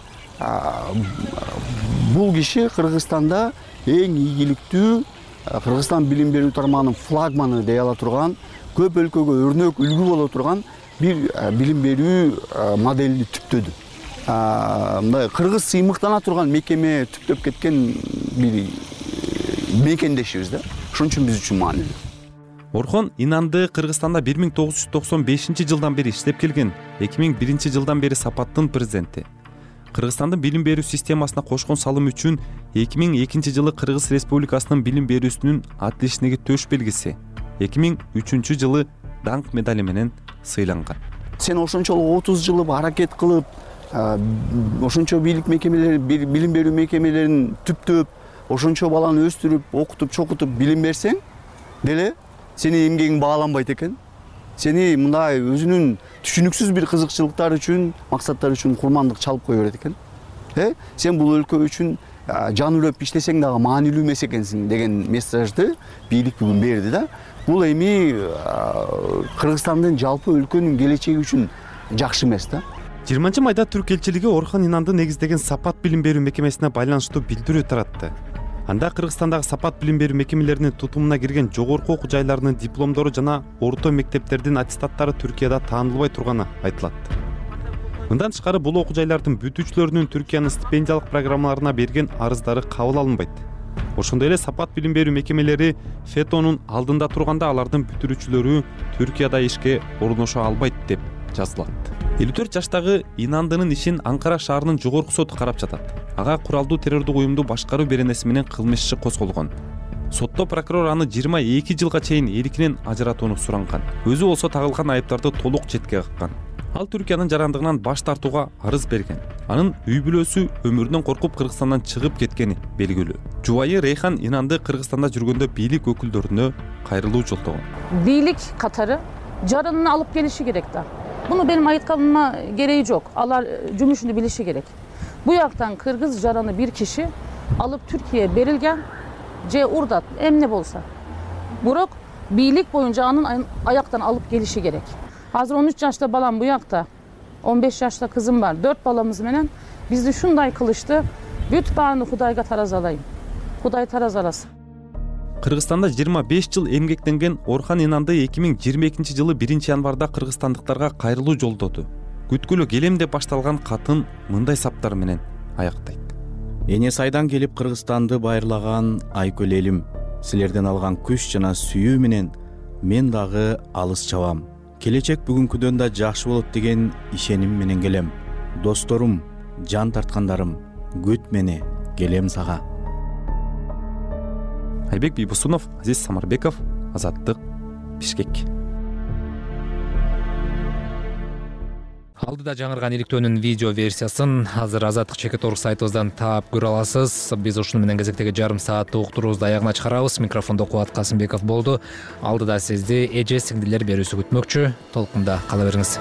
бул киши Кыргызстанда эң ийгиликтүү, Кыргызстан билим берүү тармагынын флагманы дей ала турган, көп өлкөгө өрнөк үлгү боло турган бир билим берүү моделди түптөдү. Мындай кыргыз сыймыктана турган мекеме түптөп кеткен бир мекендешибиз да. Ошон үчүн биз үчүн маанилүү. Орхон Инанды Кыргызстанда 1995 жылдан бери иштеп келген, 2001 жылдан бери Сапаттын президенти. Кыргызстандын билим берүү системасына кошкон салым үчүн 2002 жылы Кыргыз Республикасынын билим берүүсүнүн отличниги төш белгиси, 2003 жылы даңк медали менен сыйланган. Сен ошончолук 30 жылы аракет кылып, ошончо бийлик мекемелери, билим берүү мекемелерин түптөп, ошончо баланы өстүрүп, окутуп, чокутуп билим берсең, деле сени эмгегиң бааланбайт экен. Сени мындай өзүнүн түшүнүксүз бир кызыкчылыктар үчүн, максаттар үчүн курмандык чалып кое берет экен. Сен бул өлкө үчүн жан үрөп иштесең дагы маанилүү эмес экенсиң деген мессажды бийлик бүгүн берди да. Бул эми Кыргызстандын жалпы өлкөнүн келечеги үчүн жакшы эмес да. 20 майда Түрк элчилиги Орхон Инанды негиздеген Сапат билим берүү мекемесине байланыштуу билдирүү таратты. Анда Кыргызстандагы Сапат билим берүү мекемелеринин тутумуна кирген жогорку окуу жайларынын дипломдору жана орто мектептердин аттестаттары Түркияда таанылбай турганы айтылат. Мындан тышкары бул окуу жайлардын бүтүүчүлөрүнүн Түркиянын стипендиялык программаларына берген арыздары кабыл алынбайт. Ошондой эле Сапат билим берүү мекемелери ФЭТОнун алдында турганда алардын бүтүрүүчүлөрү Түркияда ишке орношо албайт деп жазылат. 54 жаштагы Инандынын ишин Анкара шаарынын жогорку соту карап жатат. Ага куралдуу террордук уюмду башкаруу беренеси менен кылмыш иши козголгон. Сотто прокурор аны 22 жылга чейин эркинен ажыратууну суранган. Өзү болсо тагылган айыптарды толук четке каккан. Ал Түркиянын жарандыгынан баш тартууга арыз берген. Анын үй бүлөсү өмүрүнөн коркуп Кыргызстандан чыгып кеткени белгилүү. Жубайы Рейхан Инанды Кыргызстанда жүргөндө бийлик өкүлдөрүнө кайрылуу жолдогон. Бийлик катары жаранын алып келиши керек да. Bunu benim ayıtkanıma gereği yok. Алар cümüşünü bilişi gerek. Bu yaktan Kırgız jaranı bir kişi alıp Türkiye'ye berilgen, urdat, emne bolsa. Buruk birlik boyunca anın ayaktan alıp gelişi gerek. Hazır 13 yaşta balam bu yakta, 15 yaşta kızım var, 4 balamız menen. Biz de şunday kılıştı, büt bağını Hudayga taraz alayım. Huday taraz alasın. Кыргызстанда 25 жыл эмгектенген Орхон Инанды 2022 жылы 1 январда кыргызстандыктарга кайрылуу жолдоду. Күткүлө келем деп башталган катын мындай саптар менен аяктайт. Эне сайдан келип Кыргызстанды байырлаган Айкөл элим, силерден алган күч жана сүйүү менен мен дагы алыс чабам. Келечек бүгүнкүдөн да жакшы болот деген ишеним менен келем. Досторум, жан тарткандарым, күт мени, келем сага. Айбек Бийбусунов, Азиз Самарбеков, Азаттык, Бишкек. Алдыда жаңырган иликтөөнүн видео версиясын азыр Азаттык Чекит Орг сайтыбыздан таап көрө аласыз. Биз ушуну менен кезектеги жарым сааттык уктуруубузду аягына чыгарабыз. Микрофондо Кубат Касымбеков болду. Алдыда сизди эже сиңдилер берүүсү күтмөкчү. Толкунда кала бериңиз.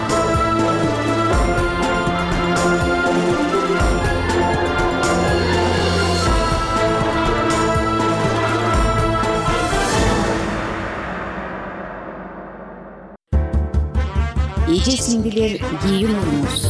Эже сиңдилер кийин урмуз.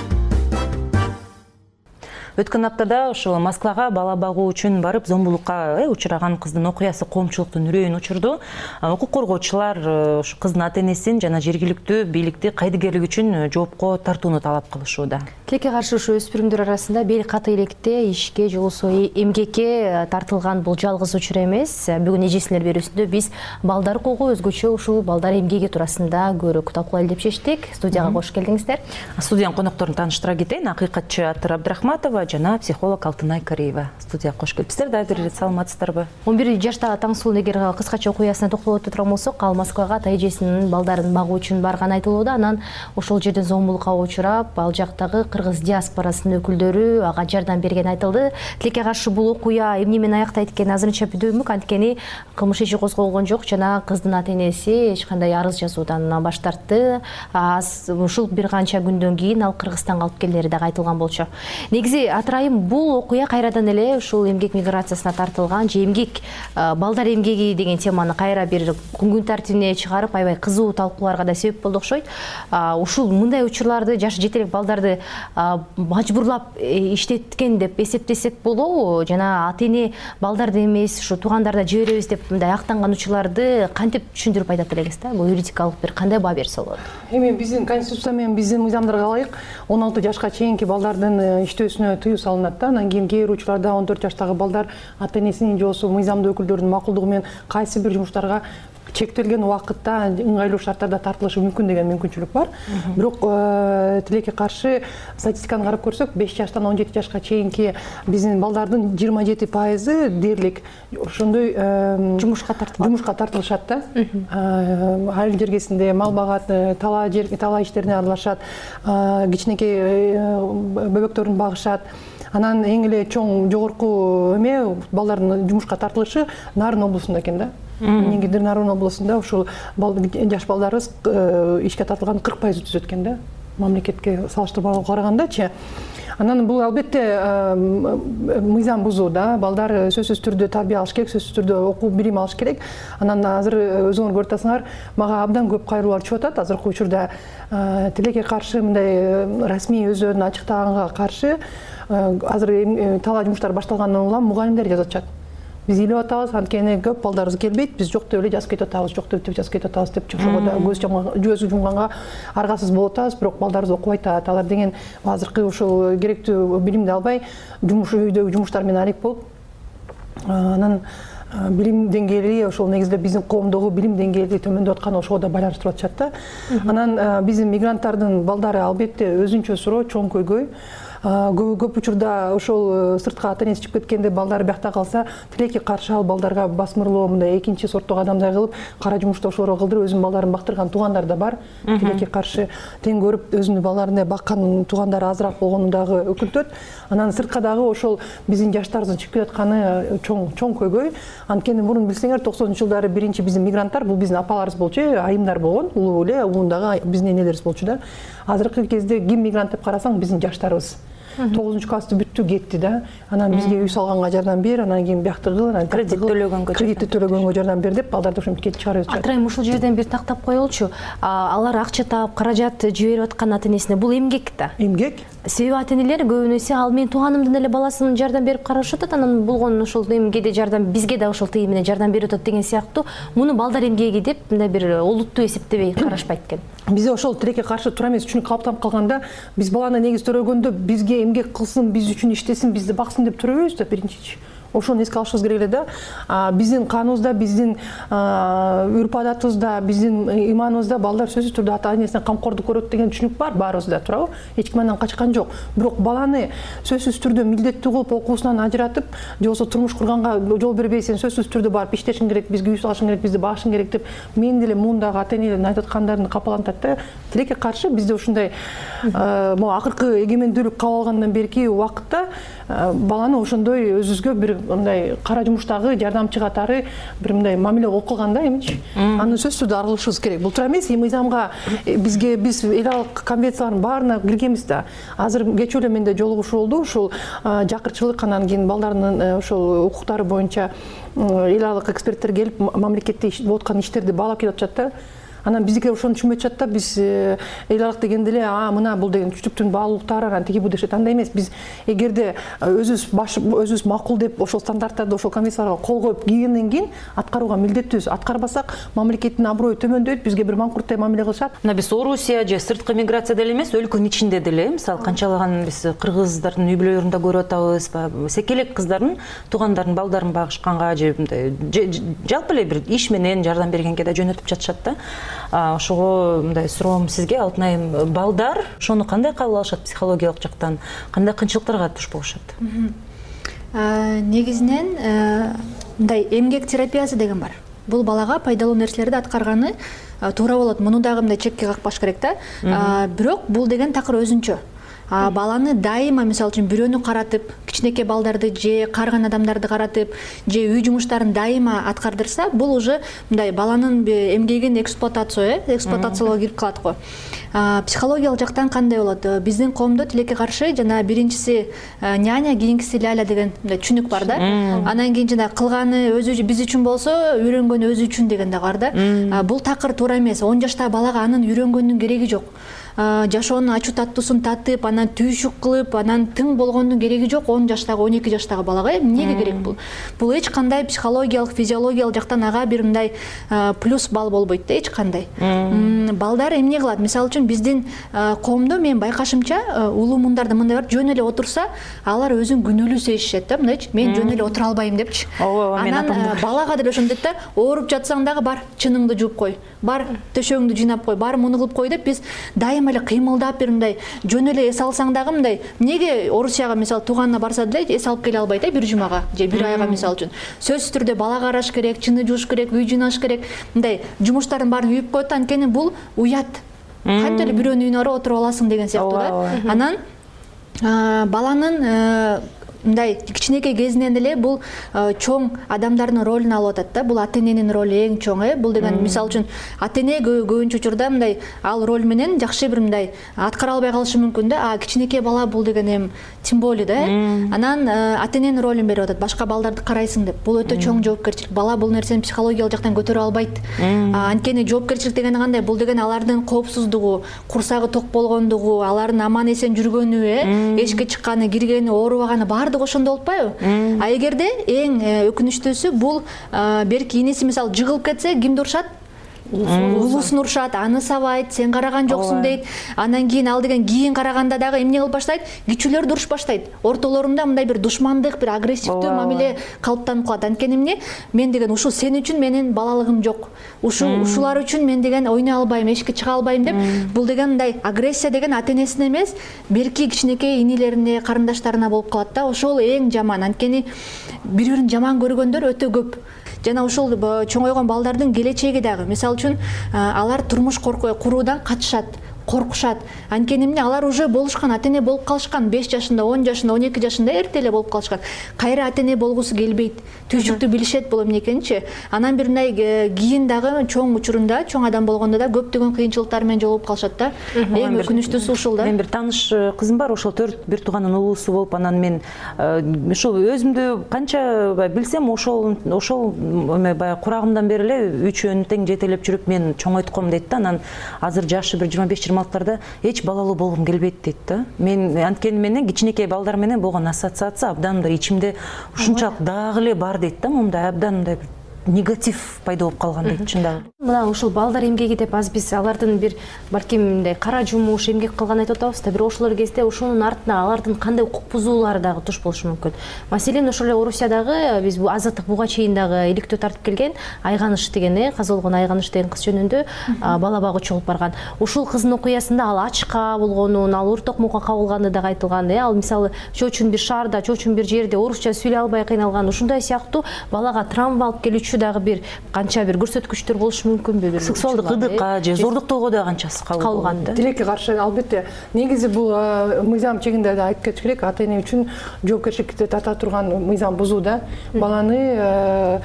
Өткөн аптада ошо Москвага бала багуу үчүн барып зомбулукка учураган кыздын окуясы коомчулуктун үрөйүн учурду. Укук коргоочулар ошо кыздын ата-энесин жана жергиликтүү бийликти кайдыгерлик үчүн жоопко тартууну талап кылышууда. Тилекке каршы ушу өспүрүмдөр арасында бел каты электе ишке жолсоо эмгекке тартылган бул жалгыз учур эмес. Бүгүн эжесиңдер берүүсүндө биз балдар укугу өзгөчө ушул балдар эмгеги туурасында көрөк талкуулайлы деп чечтик. Студияга кош келдиңиздер. Студиянын конокторун тааныштыра кетейин. Акыйкатчы Атыр Абдрахматова жана психолог Алтынай Кариева. Студияга кош келипсиздер. Да, бир ирет саламатсыздарбы? 11 жаштагы Таңсуу эгер кыскача окуясына токтолуп турган болсок, ал Москвага ата эжесинин балдарын багуу үчүн барганы айтылууда. Анан ошол жерден зомбулукка учурап, ал жактагы кыргыз диаспорасынын өкүлдөрү ага жардам берген айтылды. Тилекке каршы бул окуя эмне менен аяктайт экен азырынча бүдөмүк, анткени кылмыш иши козголгон жок жана кыздын ата-энеси эч кандай арыз жазуудан баш тартты. Ушул бир канча күндөн кийин ал Кыргызстанга алып келери дагы айтылган болчу. Негизи Атырайым, бул окуя кайрадан эле ушул эмгек миграциясына тартылган же эмгек балдар эмгеги деген теманы кайра бир күн тартибине чыгарып аябай кызуу талкууларга да себеп болду окшойт. Ушул мындай учурларды жаш жетелек балдарды мажбурлап иштеткен деп эсептесек болобу? Жана ата-эне балдарды эмес, ушу туугандарды жиберебиз деп мындай актанган учурларды кантип түшүндүрүп айтат элегиз да? Бул юридикалык бир кандай баа берсе болот? Эми биздин конституция менен биздин мыйзамдарга ылайык 16 жашка чейинки балдардын иштөөсүнө тыюу салынат да. Анан кийин кээ бир учурларда 14 жаштагы балдар ата-энесинин же болбосо мыйзамдуу өкүлдөрдүн макулдугу менен кайсы бир жумуштарга чектелген убакытта ыңгайлуу шарттарда тартылышы мүмкүн деген мүмкүнчүлүк бар. Бирок тилекке каршы статистиканы карап көрсөк, 5 жаштан 17 жашка чейинки биздин балдардын 27% дээрлик ошондой жумушка тартылышат да. Айыл жергесинде мал багат, тала иштерине аралашат, кичинекей бөбөктөрүн багышат. Анан эң эле чоң жогорку эме балдардын жумушка тартылышы Нарын облусунда экен да. Негидир Нарын облусунда ушул жаш балдарыбыз ишке тартылган 40% түзөт экен да. Мамлекетке салыштырмалуу карагандачы. Анан бул албетте мыйзам бузуу да. Балдар сөзсүз түрдө тарбия алыш керек, сөзсүз түрдө окуу билим алыш керек. Анан азыр өзүңөр көрүп атасыңар, мага абдан көп кайрылуулар чыгып атат. Азыркы учурда тилекке каршы мындай расмий өздөрүн ачыктаганга каршы азыр талаа жумуштар башталгандан улам мугалимдер жазышат. Биз илеп атабыз, анткени көп балдарыбыз келбейт, биз жок деп эле жазып кетип атабыз, жок деп жазып кетип атабыз деп ошого да көз жумганга аргасыз болуп атабыз, бирок балдарыбыз окубай атат. Алар деген азыркы ушул керектүү билимди албай, үйдөгү жумуштар менен алек болуп, анан билим деңгээли ошол негизде биздин коомдогу билим деңгээли төмөндөп атканы ошого да байланыштырып атышат да. Анан биздин мигранттардын балдары албетте өзүнчө суроо, чоң көйгөй. Көп учурда ошол сыртка ата-энеси чыгып кеткенде балдары биякта калса, тилекке каршы ал балдарга басмырлоо, мындай экинчи сорттогу адамдай кылып, кара жумушта ошолорго кылдырып, өзүнүн балдарын бактырган туугандар да бар. Тилекке каршы тең көрүп, өзүнүн балдарын баккан туугандары азыраак болгону дагы өкүнтөт. Анан сыртка дагы ошол биздин жаштарыбыздын чыгып кетатканы чоң көйгөй. Анткени мурун билсеңер, 90-жылдары биринчи биздин мигранттар, бул биздин апаларыбыз болчу, айымдар болгон, улуу эле, улундагы биздин энелерибиз болчу да. Азыркы кезде ким мигрант деп карасаң, биздин жаштарыбыз. 9-классты бүттү кетти да. Анан бизге үй салганга жардам бер, анан кийин биякты кыл, анан кредит төлөгөнгө жардам бер деп балдарды ошентип кетип чыгарып жатышат. Атырайым, ушул жерден бир тактап коелучу. Алар акча таап, каражат жиберип аткан ата-энесине бул эмгек да. Эмгек. Себеби ата-энелер көбүнесе ал менин тууганымдын эле баласынын жардам берип карашып атат, анан болгон ушул эмгеде жардам бизге да ошол тыйым менен жардам берип атат деген сыяктуу. Муну балдар эмгеги деп мындай бир олуттуу эсептебей карашпайт экен. Бизде ошол тилекке каршы туура эмес үчүн калыптанып калганда, биз баланы негиз төрөгөндө бизге эмгек кылсын, биз үчүн иштесин, бизди баксын деп төрөбөйбүз да биринчичи. ошону эске алышыбыз керек эле да. Биздин каныбызда, биздин үрп адатыбызда, биздин иманыбызда балдар сөзсүз түрдө ата энесине камкордук көрөт деген түшүнүк бар баарыбызда, туурабы? Эч ким андан качкан жок. Бирок баланы сөзсүз түрдө милдеттүү кылып окуусунан ажыратып, же болбосо турмуш курганга жол бербей, сен сөзсүз түрдө барып иштешиң керек, бизге үй салышың керек, бизди багышың керек деп мен деле мундагы ата энелердин айтып аткандарын капалантат да. Тилекке каршы бизде ушундай могу акыркы эгемендүүлүк кабыл алгандан берки убакытта баланы ошондой өзүбүзгө бир мындай кара жумуштагы жардамчы катары бир мындай мамиле кылып калган да эмичи. Аны сөзсүз түрдө арылышыбыз керек. Бул туура эмес, мыйзамга биз эл аралык конвенциялардын баарына киргенбиз да. Азыр кечээ эле менде жолугушуу болду, ушул жакырчылык, анан кийин балдардын ошол укуктары боюнча эл аралык эксперттер келип мамлекетте болуп аткан иштерди баалап келип атышат да. Анан биздикилер ошону түшүнбөй атышат да. Биз эл аралык дегенде эле мына бул деген түштүктүн баалуулуктары, анан тиги бу дешет. Андай эмес. Биз эгерде өзүбүз макул деп ошол стандарттарды, ошол конвенцияларга кол коюп кийгенден кийин аткарууга милдеттүүбүз. Аткарбасак мамлекеттин аброю төмөндөйт, бизге бир маңкурттай мамиле кылышат. Мына биз Орусия же сырткы миграция деле эмес, өлкөнүн ичинде деле, мисалы канчалаган биз кыргыздардын үй бүлөлөрүндө көрүп атабыз, секелек кыздардын туугандарын балдарын багышканга же жалпы эле бир иш менен жардам бергенге да жөнөтүп жатышат да. Ошого мындай суроом сизге, Алтын айым, балдар ошону кандай кабыл алышат психологиялык жактан, кандай кыйынчылыктарга туш болушат? Негизинен мындай эмгек терапиясы деген бар. Бул балага пайдалуу нерселерди аткарганы туура болот. Муну дагы мындай чекке какпаш керек да. Бирок бул деген такыр өзүнчө. Баланы дайыма, мисалы үчүн, бирөөнү каратып, кичинекей балдарды же карыган адамдарды каратып, же үй жумуштарын дайыма аткардырса, бул уже мындай баланын эмгегин эксплуатациялоого кирип калат го. Психологиялык жактан кандай болот? Биздин коомдо тилекке каршы жана биринчиси няня, кийинкиси ляля деген түшүнүк бар да. Анан кийин жана кылганы өзү биз үчүн болсо, үйрөнгөнү өзү үчүн деген да бар да. Бул такыр туура эмес. 10 жаштагы балага анын үйрөнгөнүнүн кереги жок. Жашоонун ачуу таттуусун татып, анан түйшүк кылып, анан тың болгондун кереги жок 10 жаштагы, 12 жаштагы балага. Эмнеге керек бул? Бул эч кандай психологиялык, физиологиялык жактан ага бир мындай плюс балл болбойт да, эч кандай. Балдар эмне кылат? Мисалы үчүн биздин коомдо мен байкашымча улуу мундарды мындай бар, жөн эле отурса, алар өзүн күнөөлүү сезишет да, мындайчы. Мен жөн эле отура албайм депчи. Анан балага деле ошондойт да, ооруп жатсаң дагы бар, чыныңды жууп кой, бар, төшөгүңдү жыйнап кой, бар, муну кылып кой деп биз дайыма эле кыймылдап бир мындай жөн эле эс алсаң дагы мындай, эмнеге Орусияга мисалы тууганына барса деле эс алып келе албайт бир жумага же бир айга мисалы үчүн. Сөзсүз түрдө бала караш керек, чыны жууш керек, үй жыйнаш керек, мындай жумуштардын баарын үйүп коет, анткени бул уят. Кантип эле бирөөнүн үйүнө барып отуруп аласың деген сыяктуу да. Анан баланын мындай кичинекей кезинен эле бул чоң адамдардын ролун алып атат да. Бул ата эненин ролу эң чоң. Бул деген мисалы үчүн ата эне көбүнчө учурда мындай ал роль менен жакшы бир мындай аткара албай калышы мүмкүн да. Кичинекей бала бул деген эми тем более да. Анан ата эненин ролун берип атат. Башка балдарды карайсың деп. Бул өтө чоң жоопкерчилик. Бала бул нерсени психологиялык жактан көтөрө албайт. Анткени жоопкерчилик деген кандай? Бул деген алардын коопсуздугу, курсагы ток болгондугу, алардын аман эсен жүргөнү, эшикке чыкканы, киргени, оорубаганы баардыгы ошондо болуппайбы? Эгерде эң өкүнүчтүүсү бул берки инеси мисалы жыгылып кетсе, кимди урушат? Улуусун урушат, аны сабайт, сен караган жоксуң дейт. Анан кийин ал деген кийин караганда дагы эмне кылып баштайт? Кичүүлөрдү уруш баштайт. Ортолорунда мындай бир душмандык, бир агрессивдүү мамиле калыптанып калат. Анткени эмне? Мен деген ушул сен үчүн менин балалыгым жок. Ушулар үчүн мен деген ойной албайм, эшикке чыга албайм деп. Бул деген мындай агрессия деген ата энесине эмес, берки кичинекей инилерине, карындаштарына болуп калат да. Ошол эң жаман. Анткени бири-бирин жаман көргөндөр өтө көп. Жана ушул чоңойгон балдардын келечеги дагы. Мисалы үчүн алар турмуш куруудан качышат, коркушат. Анткени эмне? Алар уже болушкан, ата эне болуп калышкан. 5 жашында, 10 жашында, 12 жашында эрте эле болуп калышкан. Кайра ата эне болгусу келбейт. Түйшүктү билишет бул эмне экенинчи. Анан бир мындай кийин дагы чоң учурунда, чоң адам болгондо да көптөгөн кыйынчылыктар менен жолугуп калышат да. Эң өкүнүчтүүсү ушул да. Мен бир тааныш кызым бар, ошол 4 бир тууганын уулусу болуп, анан мен ушул өзүмдү канча билсем, ошол баягы курагымдан бери эле үчөөнү тең жетелеп жүрүп мен чоңойтком дейт да. Анан азыр жашы бир 25-26 эч балалуу болгум келбейт дейт да. Мен анткени менен кичинекей балдар менен болгон ассоциация абдан да ичимде ушунчалык дагы эле бар дейт да. Мындай абдан мындай негатив пайда болуп калган дейт чындап. Мына ушул балдар эмгеги деп аз биз алардын бир балким мындай кара жумуш эмгек кылганын айтып атабыз да, бирок ошол кезде ошонун артына алардын кандай укук бузуулары дагы туш болушу мүмкүн. Маселен ошол эле Орусиядагы биз азаттык буга чейин дагы иликтөө тартып келген Айганыш деген, каза болгон Айганыш деген кыз жөнүндө бала багуучу болуп барган. Ушул кыздын окуясында ал ачка болгонун, ал оор токмокко кабылганы дагы айтылган. Ал мисалы чоочун бир шаарда, чоочун бир жерде орусча сүйлөй албай кыйналган. Ушундай сыяктуу балага травма алып келүүчү дагы бир канча бир көрсөткүчтөр болушу мүмкүнбү? Сексуалдык ɨдыкка же зордуктоого да канчасы кабылган да. Тилекке каршы албетте негизи бул мыйзам чегинде да айтып кетиш керек. Ата эне үчүн жоопкерчиликти тарта турган мыйзам бузуу да. Баланы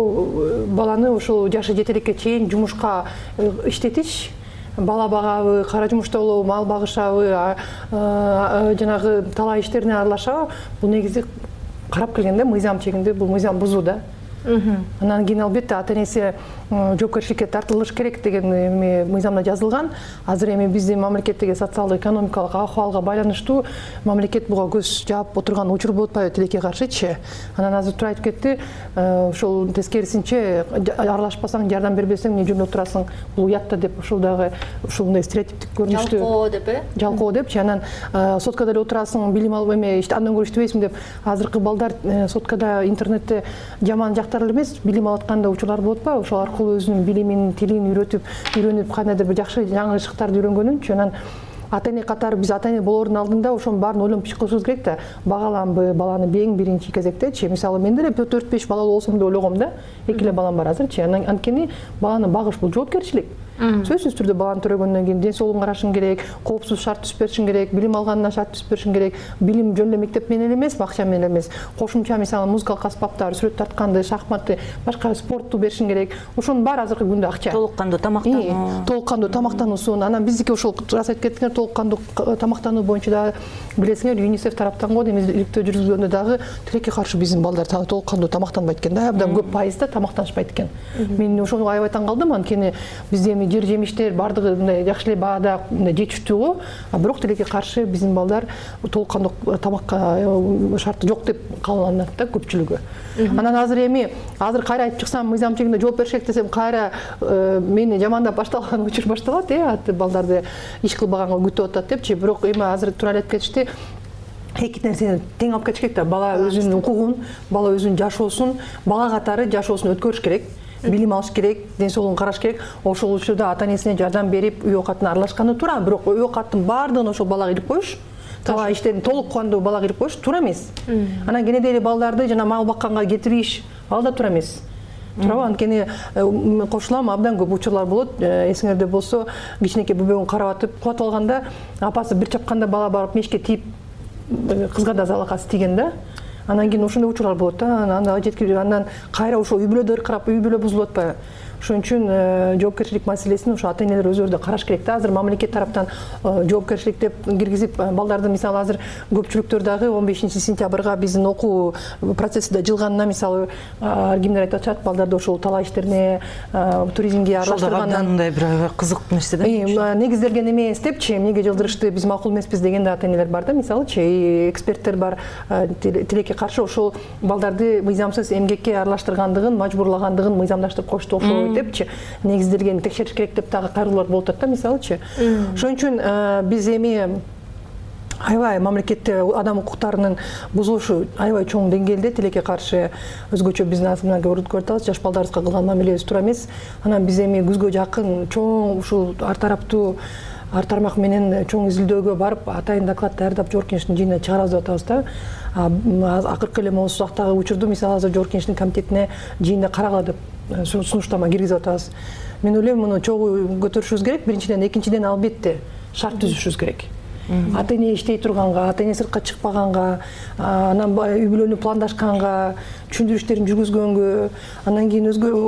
ошол жашы жетеликке чейин жумушка иштетиш, бала багабы, кара жумушта болобу, мал багышабы, жанагы талаа иштерине аралашабы, бул негизи карап келгенде мыйзам чегинде бул мыйзам бузуу да. Анан кийин албетте ата энеси жоопкерчиликке тартылыш керек деген мыйзамда жазылган. Азыр эми биздин мамлекеттеги социалдык экономикалык акыбалга байланыштуу мамлекет буга көз жаап отурган учур болуп атпайбы тилекке каршычы. Анан азыр тура айтып кетти, ошол тескерисинче аралашпасаң, жардам бербесең эмне жөнүндө турасың, бул уятта деп ошол дагы ушундай стереотиптик көрүнүштүү. Жалкоо деп, Жалкоо депчи. Анан соткада эле отурасың, билим алып эме андан көрө иштебейсиң деп азыркы балдар соткада интернетте жаман жактар эле эмес, билим алып атканда учурлар болуп атпайбы? Ошол аркылуу өзүнүн билимин, тилин үйрөнүп кандайдыр бир жакшы жаңылыштарды үйрөнгөнүнчү. Анан ата эне катары биз ата эне болоордун алдында ошонун баарын ойлонуп чыгышыбыз керек да. Багаламбы баланы эң биринчи кезектечи. Мисалы мен деле 4-5 балалуу болсом деп ойлогом да. 2 эле балам бар азырчы. Анткени баланы багыш бул жоопкерчилик. Сөзсүз түрдө баланы төрөгөндөн кийин ден соолугун карашың керек, коопсуз шарт түзүп беришиң керек, билим алганына шарт түзүп беришиң керек. Билим жөн эле мектеп менен эмес, акча менен эмес. Кошумча мисалы музыкалык аспаптар, сүрөт тартканды, шахматты, башка спортту беришиң керек. Ошонун баары азыркы күндө акча. Толук кандуу тамактануу. Толук кандуу тамактануусун. Анан биздики ошол рас айтып кеттиңер, толук кандуу тамактануу боюнча да билесиңер, ЮНИСЕФ тараптан го эми иликтөө жүргүзгөндө дагы тилекке каршы биздин балдар толук кандуу тамактанбайт экен да, абдан көп пайызда тамактанышпайт экен. Мен ошону аябай таң калдым, анткени бизде эми жер жемиштер бардыгы мындай жакшы эле баада жетиштүү го, бирок тилекке каршы биздин балдар толук кандуу тамакка шарты жок деп кабылганат да көпчүлүгү. Анан азыр кайра айтып чыксам, мыйзам чегинде жооп бериш керек десем, кайра мени жамандап башталган учур башталат, балдарды иш кылбаганга күтүп атат депчи. Бирок эми азыр туура айтып кетишти. Эки нерсени тең алып кетиш керек да. Бала өзүнүн укугун, бала өзүнүн жашоосун, бала катары жашоосун өткөрүш керек. Билим алыш керек, ден соолугун караш керек. Ошол учурда ата энесине жардам берип, үй окатына аралашканы туура, бирок үй окаттын баардыгын ошол балага илип коюш, талаа иштерин толук кандуу балага илип коюш туура эмес. Анан кенедей эле балдарды жана мал бакканга кетириш, ал да туура эмес. Туурабы? Анткени кошулам, абдан көп учурлар болот. Эсиңерде болсо, кичинекей бөбөгүн карап атып, кубатып алганда, апасы бир чапканда бала барып мешке тийип, кызга да залакасы тийген да. Анан кийин ошондой учурлар болот да. Анан кайра ошол үй бүлөдө ыркырап, үй бүлө бузулуп атпайбы? Ошон үчүн жоопкерчилик маселесин ошо ата энелер өздөрү да караш керек да. Азыр мамлекет тараптан жоопкерчилик деп киргизип, балдарды мисалы азыр көпчүлүктөр дагы 15-сентябрга биздин окуу процесси да жылганына мисалы кимдер айтып атышат, балдарды ошол талаа иштерине, туризмге аралаштыргандан мындай бир кызык нерсе да. Негизделген эмес депчи, эмнеге жылдырышты, биз макул эмеспиз деген да ата энелер бар да, мисалычы, эксперттер бар, тилекке каршы ошол балдарды мыйзамсыз эмгекке аралаштыргандыгын, мажбурлагандыгын мыйзамдаштырып коюшту окшойт депчи, негизделген текшериш керек деп дагы кайрылуулар болуп атат да, мисалычы. Ошон үчүн биз эми аябай мамлекетте адам укуктарынын бузулушу аябай чоң деңгээлде тилекке каршы өзгөчө биздин азыркы көрүп атабыз, жаш балдарыбызга кылган мамилебиз туура эмес. Анан биз эми күзгө жакын чоң ушул ар тараптуу ар тармак менен чоң изилдөөгө барып, атайын доклад даярдап Жогорку Кеңештин жыйынына чыгарабыз деп атабыз да. Акыркы эле могул сузактагы учурду мисалы азыр Жогорку Кеңештин комитетине жыйында карагыла деп сунуштама киргизип атабыз. Мен ойлойм, муну чогуу көтөрүшүбүз керек. Биринчиден, экинчиден албетте шарт түзүшүбүз керек. Ата эне иштей турганга, ата эне сыртка чыкпаганга, анан үй бүлөнү пландашканга, түшүндүрүштерин жүргүзгөнгө, анан кийин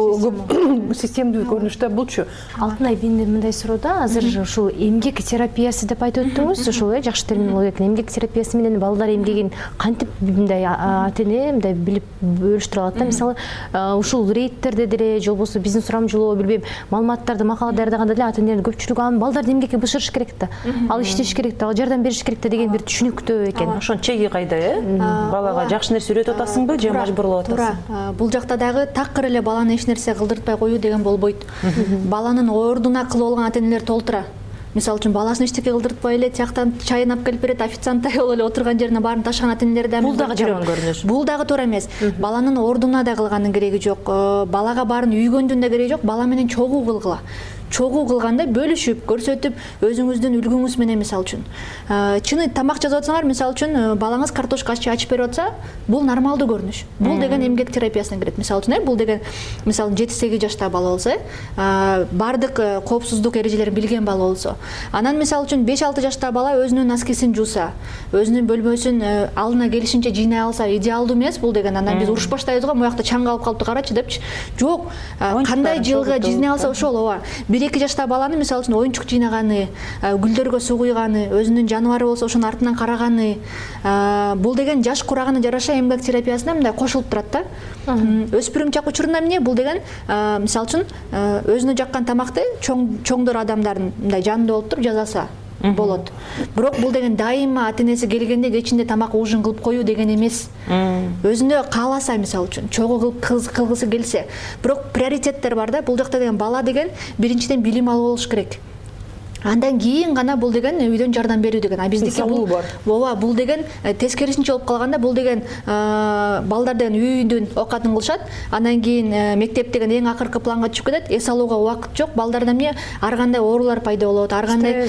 өзгө системдүү көрүнүштө булчу. Алтынай, мен мындай суроо да, азыр ушул эмгек терапиясы деп айтып өттүңүз, ушул жакшы терминология экен. Эмгек терапиясы менен балдар эмгегин кантип мындай ата эне мындай билип бөлүштүрө алат да? Мисалы, ушул рейдтерде деле, же болбосо биздин сурамжылоо, билбейм, маалыматтарды, макала даярдаганда деле ата энелердин көпчүлүгү балдарды эмгекке бышырыш керек да. Ал иштеш керек да. мисалы жардам бериш керек деген бир түшүнүктүү экен. Ошонун чеги кайда, балага жакшы нерсе үйрөтүп атасыңбы же мажбурлап атасың? Туура. Бул жакта дагы такыр эле баланы эч нерсе кылдыртпай коюу деген болбойт. Баланын ордуна кылып алган ата-энелер толтура. Мисалы үчүн баласын эчтеке кылдыртпай эле тияктан чайын алып келип берет, официанттай болуп эле отурган жерине баарын ташыган ата-энелер да. Бул дагы жаман көрүнүш. Бул дагы туура эмес. Баланын ордуна да кылганын кереги жок. Балага баарын үйгөндүн да кереги жок. Бала менен чогуу кылгыла. Чогуу кылганда бөлүшүп, көрсөтүп, өзүңүздүн үлгүңүз менен мисалы үчүн. Чыны тамак жазып атсаңар, мисалы үчүн балаңыз картошка ачып берип атса, бул нормалдуу көрүнүш. Бул деген эмгек терапиясына кирет. Мисалы үчүн, бул деген мисалы 7-8 жаштагы бала болсо, бардык коопсуздук эрежелерин билген бала болсо. Анан мисалы үчүн 5-6 жаштагы бала өзүнүн носкисин жууса, өзүнүн бөлмөсүн алдына келишинче жыйнай алса, идеалдуу эмес бул деген. Анан биз уруш баштайбыз го, моякта чаң калып калыптыр, карачы депчи. Жок, кандай жылга жыйнай алса ошол, ооба. 1-2 жаштагы баланы мисалы үчүн оюнчук жыйнаганы, гүлдөргө суу куйганы, өзүнүн жаныбары болсо ошонун артынан караганы, бул деген жаш курагына жараша эмгек терапиясына мындай кошулуп турат да. Өспүрүм чак учурунда эмне бул деген мисалы үчүн өзүнө жаккан тамакты чоңдор адамдардын мындай жанында болуп туруп жасаса болот. Бирок бул деген дайыма ата-энеси келгенде кечинде тамак ужин кылып коюу деген эмес. Өзүнө кааласа мисалы үчүн чогуу кылгысы келсе. Бирок приоритеттер бар да. Бул жакта деген бала деген биринчиден билим алып болуш керек. Андан кийин гана бул деген үйдөн жардам берүү деген. А биздики бул ооба, бул деген тескерисинче болуп калганда бул деген балдар деген үйдүн оокатын кылышат. Андан кийин мектеп деген эң акыркы планга түшүп кетет. Эс алууга убакыт жок. Балдарда эмне ар кандай оорулар пайда болот, ар кандай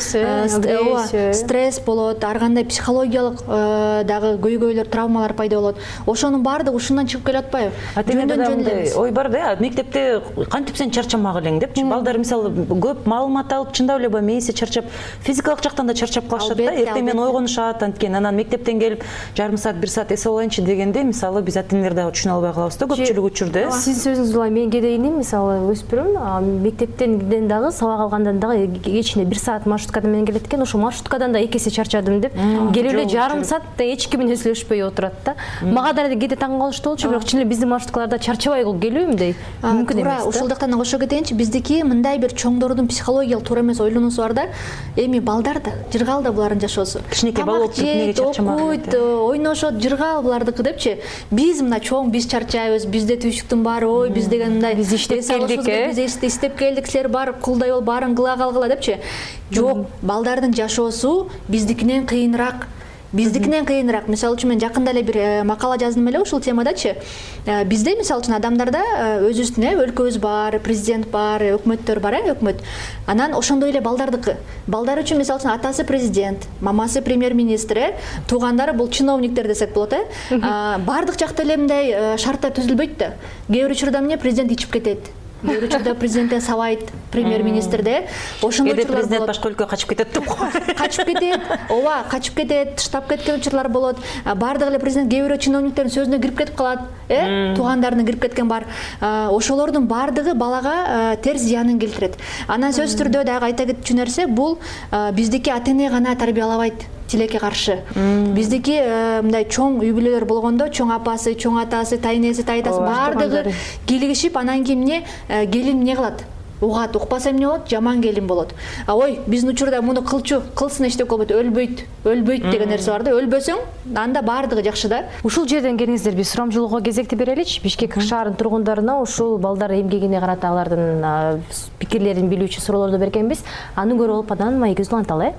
стресс болот, ар кандай психологиялык дагы көйгөйлөр, травмалар пайда болот. Ошонун баардыгы ушундан чыгып келип атпайбы? Ата-энеде ой бар да, мектепте кантип сен чарчамак элең депчи. Балдар мисалы көп маалымат алып чындап эле чарчап, физикалык жактан да чарчап калышат да. Эртең менен ойгонушат, анткени анан мектептен келип жарым саат, 1 саат эс алайынчы дегенде мисалы биз ата-энелер дагы түшүнө албай калабыз да көпчүлүк учурда. Сиздин сөзүңүз улай мен кетейин, мисалы өспүрүм мектептен дагы сабак алгандан дагы кечинде 1 саат маршруткада менен келет экен, ошо маршруткадан да 2 эсе чарчадым деп келип эле жарым саатта эч ким менен сүйлөшпөй отурат да. Мага да кете таң калыштуу болчу, бирок чын эле биздин маршруткаларда чарчабай келүү мындай мүмкүн эмес. Ушул жактан кошо кетейинчи, биздики мындай бир чоңдордун психологиялык туура эмес ойлонуусу бар да. Эми балдар да жыргал да булардын жашоосу. Кичинекей бала болуп туруп эмнеге чарчамак? Окуйт, ойношот, жыргал булардыкы депчи. Биз мына чоң биз чарчайбыз, бизде түйшүктүн баары, ой биз деген мындай биз иштеп келдик, биз иштеп келдик, силер бар кулдай бол, баарын кыла калгыла депчи. Жок, балдардын жашоосу биздикинен кыйыныраак. Биздикинен кыйыныраак. Мисалы үчүн мен жакында эле бир макала жаздым эле ушул темадачы. Бизде мисалы үчүн адамдарда өзүбүздүн өлкөбүз бар, президент бар, өкмөттөр бар, өкмөт. Анан ошондой эле балдардыкы. Балдар үчүн мисалы үчүн атасы президент, мамасы премьер-министр, туугандары бул чиновниктер десек болот, бардык жакта эле мындай шарттар түзүлбөйт да. Кээ бир учурда эмне президент ичип кетет. Кээ бир учурда президенттен сабайт, премьер-министрде. Ошондой учурлар президент башка өлкөгө качып кетет деп кой. Качып кетет. Ооба, качып кетет, таштап кеткен учурлар болот. Бардык эле президент кээ бирөө чиновниктердин сөзүнө кирип кетип калат, туугандарына кирип кеткен бар. Ошолордун бардыгы балага терс зыянын келтирет. Анан сөзсүз түрдө дагы айта кетчү нерсе, бул биздики ата-эне гана тарбиялабайт тилекке каршы. Биздики мындай чоң үй бүлөлөр болгондо чоң апасы, чоң атасы, тайнеси, тайтасы бардыгы кийлигишип, анан кийин эмне келин эмне кылат? Угат, укпаса эмне болот? Жаман келин болот. Ой, биздин учурда муну кылчу, кылсын эчтеке болбойт, өлбөйт деген нерсе бар да. Өлбөсөң, анда бардыгы жакшы да. Ушул жерден келиңиздер, биз сурамжылоого кезекти береличи. Бишкек шаарынын тургундарына ушул балдар эмгегине карата алардын пикирлерин билүүчү суроолорду бергенбиз. Аны көрүп алып анан маегибизди уланталы,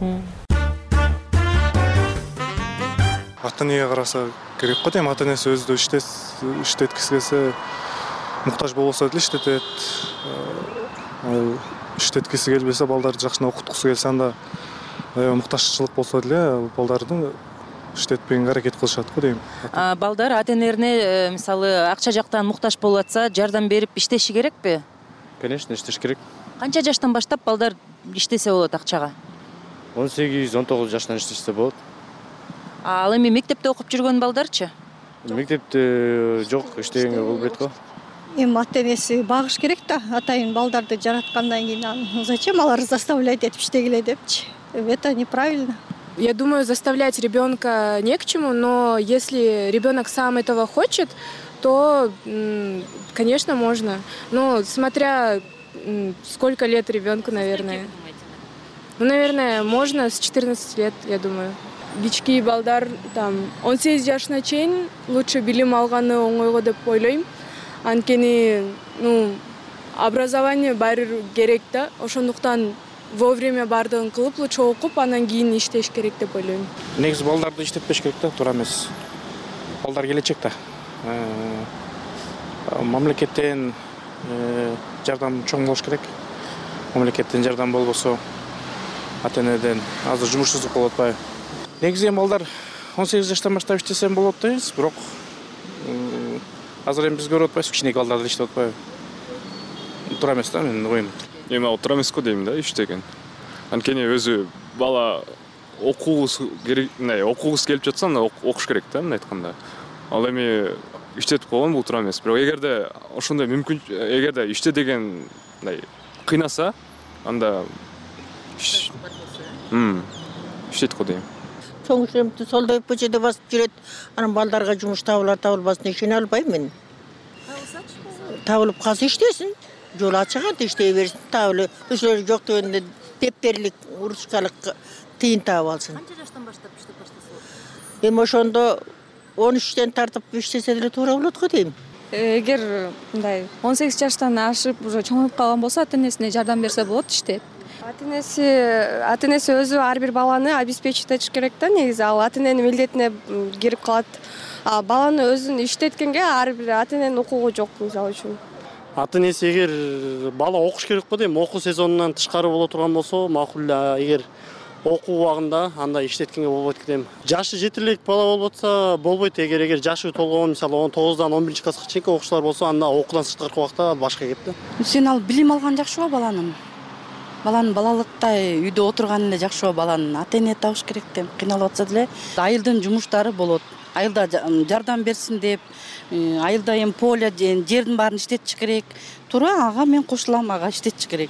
Ата-энеге караса керек го дейм, ата-энеси өзү иштеткиси келсе, муктаж болбосо деле иштетет. Иштеткиси келбесе, балдарды жакшына окуткусу келсе, анда муктажчылык болсо деле балдарды иштетпегенге аракет кылышат го дейм. Балдар ата-энелерине мисалы акча жактан муктаж болуп атса, жардам берип иштеши керекпи? Конечно, иштеш керек. Канча жаштан баштап балдар иштесе болот акчага? 18-19 жаштан иштешсе болот. Ал эми мектепте окуп жүргөн балдарчы? Мектепте жок, иштегенге болбойт го. Эми ата-энеси багыш керек да, атайын балдарды жараткандан кийин зачем алар заставлять этип иштегиле депчи? Это неправильно. Я думаю, заставлять ребенка не к чему, но если ребенок сам этого хочет, то, конечно, можно. Но смотря сколько лет ребенку, наверное. Ну, наверное, можно с 14 лет, я думаю. Кички балдар там 18 жашына чейин лучше билим алганы оңойго деп ойлойм. Анткени, образование баары керек да. Ошондуктан вовремя бардыгын кылып, лучше окуп, анан кийин иштеш керек деп ойлойм. Негизи балдарды иштетпеш керек да, туура эмес. Балдар келечек да. Мамлекеттен жардам чоң болуш керек. Мамлекеттен жардам болбосо ата-энеден азыр жумушсуздук болуп атпайбы? Негизи балдар 18 жаштан баштап иштесем болот дейбиз, бирок азыр эми биз көрүп атпайбызбы, кичинекей балдар иштеп атпайбы? Туура эмес да, менин оюм. Эми ал туура эмес го дейм да, иштеген. Анткени өзү бала окугусу келип жатса, анда окуш керек да, мындай айтканда. Ал эми иштетип койгон бул туура эмес. Бирок эгерде ошондой мүмкүн, эгерде иште деген мындай кыйнаса, анда иштетип го дейм. Чоң шемти солдой көчөдө басып жүрөт. Анан балдарга жумуш табылар, табылбасын ишене албайм мен. Табылып калса иштесин, жол ачык ат иштей берсин, табылып ошолор жок дегенде тепперлик, урушкалык тыйын таап алсын. Канча жаштан баштап иштеп баштасыз? Эми ошондо 13-тен тартып иштесе деле туура болот го дейм. Эгер мындай 18 жаштан ашып, уже чоңоюп калган болсо, ата-энесине жардам берсе болот, иштейт. Ата-энеси өзү ар бир баланы обеспечить этиш керек да, негизи ал ата-эненин милдетине кирип калат. А баланы өзүн иштеткенге ар бир ата-эненин укугу жок, мисалы үчүн. Ата-энеси эгер бала окуш керек го дейм, окуу сезонунан тышкары боло турган болсо, макул эле. Эгер окуу убагында анда иштеткенге болбойт дейм. Жашы жетирлик бала болуп атса болбойт. Эгер жашы толгон, мисалы 19-дан 11 класска чейинки окуучулар болсо, анда окуудан сырткары убакта башка кеп да. Сен ал билим алган жакшы го баланын. Баланын балалыкта үйдө отурганы эле жакшы го, баланын ата-эне табыш керек дейм. Кыйналып атса деле айылдын жумуштары болот. Айылда жардам берсин деп, айылда эми поле жердин баарын иштетиш керек. Туура, ага мен кошулам, ага иштетиш керек.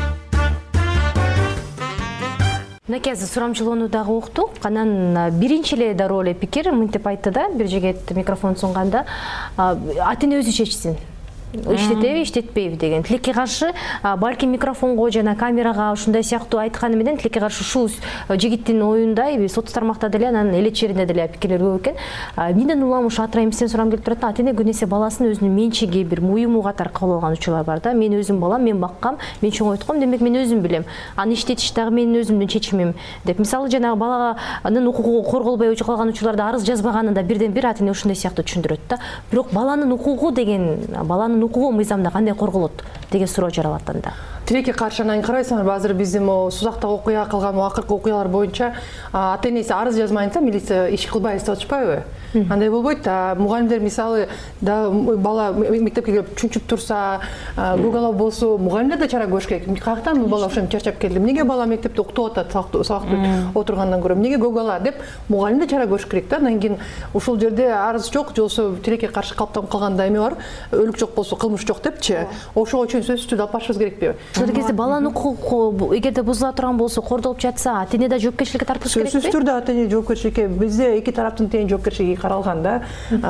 Мынакей сурамчылоонуудагы уктук. Анан биринчи эле дароо эле пикир мынтип айтты да, бир жигит микрофон сунганда, ата-эне өзү чечсин. Иштетеби, иштетпейби деген. Тилекке каршы балким микрофонго жана камерага ушундай сыяктуу айтканы менен тилекке каршы ушул жигиттин оюндай соц тармакта деле анан эл черинде деле пикирлер көп экен. Менден улам ушу атырайым сен сурам келип турат. Ата-эне күнөсө баласын өзүнүн менчиги бир уюму катары кабыл алган учурлар бар да. Мен өзүм балам, мен баккам, мен чоңойтком, демек мен өзүм билем. Аны иштетиш дагы менин өзүмдүн чечимим деп. Мисалы жанагы баланын укугу корголбой калган учурларда арыз жазбаганында бирден бир ата-эне ушундай сыяктуу түшүндүрөт да. Бирок баланын укугу деген, баланын укугу мыйзамда кандай корголот деген суроо жаралат анда. Тилекке каршы анан карайсыңар, азыр биздин Сузактагы окуя кылган акыркы окуялар боюнча ата-энеси арыз жазмайынса милиция иш кылбайбыз деп атышпайбы? Андай болбойт да. Мугалимдер мисалы да бала мектепке келип чүнчүп турса, гугалап болсо, мугалимдер да чара көрүш керек. Каяктан бул бала ошентип чарчап келди? Эмнеге бала мектепте уктуп атат, сабакты отургандан көрө? Эмнеге гугала деп мугалимдер чара көрүш керек да. Анан кийин ушул жерде арыз жок, жолсо тилекке каршы калптанып калганда эме бар, өлүк жок болсо кылмыш жок депчи. Ошого чейин сөзсүз түрдө алып барышыбыз керекпи? Ошол кезде баланын укугу эгерде бузула турган болсо, кордолуп жатса, ата-эне да жоопкерчиликке тартылыш керекпи? Сөзсүз түрдө ата-эне жоопкерчиликке, бизде эки тараптын тең жоопкерчилиги каралган да.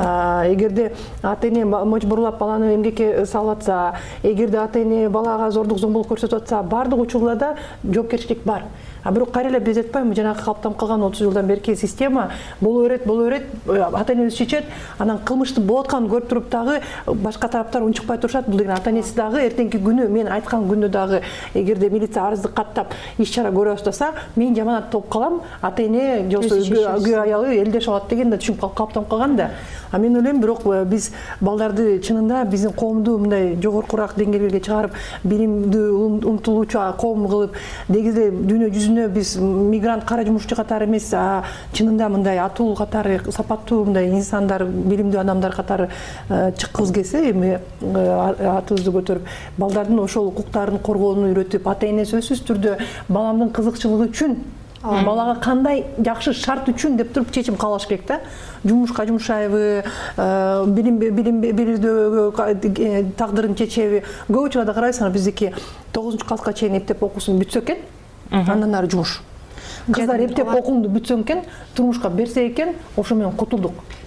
Эгерде ата-эне мажбурлап баланы эмгекке салып атса, эгерде ата-эне балага зордук зомбулук көрсөтүп атса, бардык учурларда жоопкерчилик бар. Бирок кайра эле биз айтпайбы, жанагы калыптанып калган 30 жылдан берки система боло берет, ата-эне өзү чечет, анан кылмыштын болуп атканын көрүп туруп дагы башка тараптар унчукпай турушат. Бул деген ата-энеси дагы эртеңки күнү мен айткан күндө дагы эгерде милиция арызды каттап иш чара көрө баштаса, мен жаманат болуп калам, ата-эне жолсу күйөө аялы элдеш алат деген да түшүнүп калыптанып калган да. Мен ойлойм, бирок биз балдарды чынында биздин коомду мындай жогоркураак деңгээлге чыгарып, билимдүү умтулуучу коом кылып, негизи дүйнө жүзүнө биз мигрант кара жумушчу катары эмес, чынында мындай атуу катары, сапаттуу мындай инсандар, билимдүү адамдар катары чыккыбыз келсе, эми атыбызды көтөрүп, балдардын ошол укуктарын коргоону үйрөтүп, ата-эне сөзсүз түрдө баламдын кызыкчылыгы үчүн, балага кандай жакшы шарт үчүн деп туруп чечим кабыл алыш керек да. Жумушка жумушайбы, билим берүүдө тагдырын чечеби. Көп учурда карайсыңар, биздики 9-класска чейин эптеп окуусун бүтсө экен, андан ары жумуш. Кыздар эптеп окууну бүтсө экен, турмушка берсе экен, ошо менен кутулдук.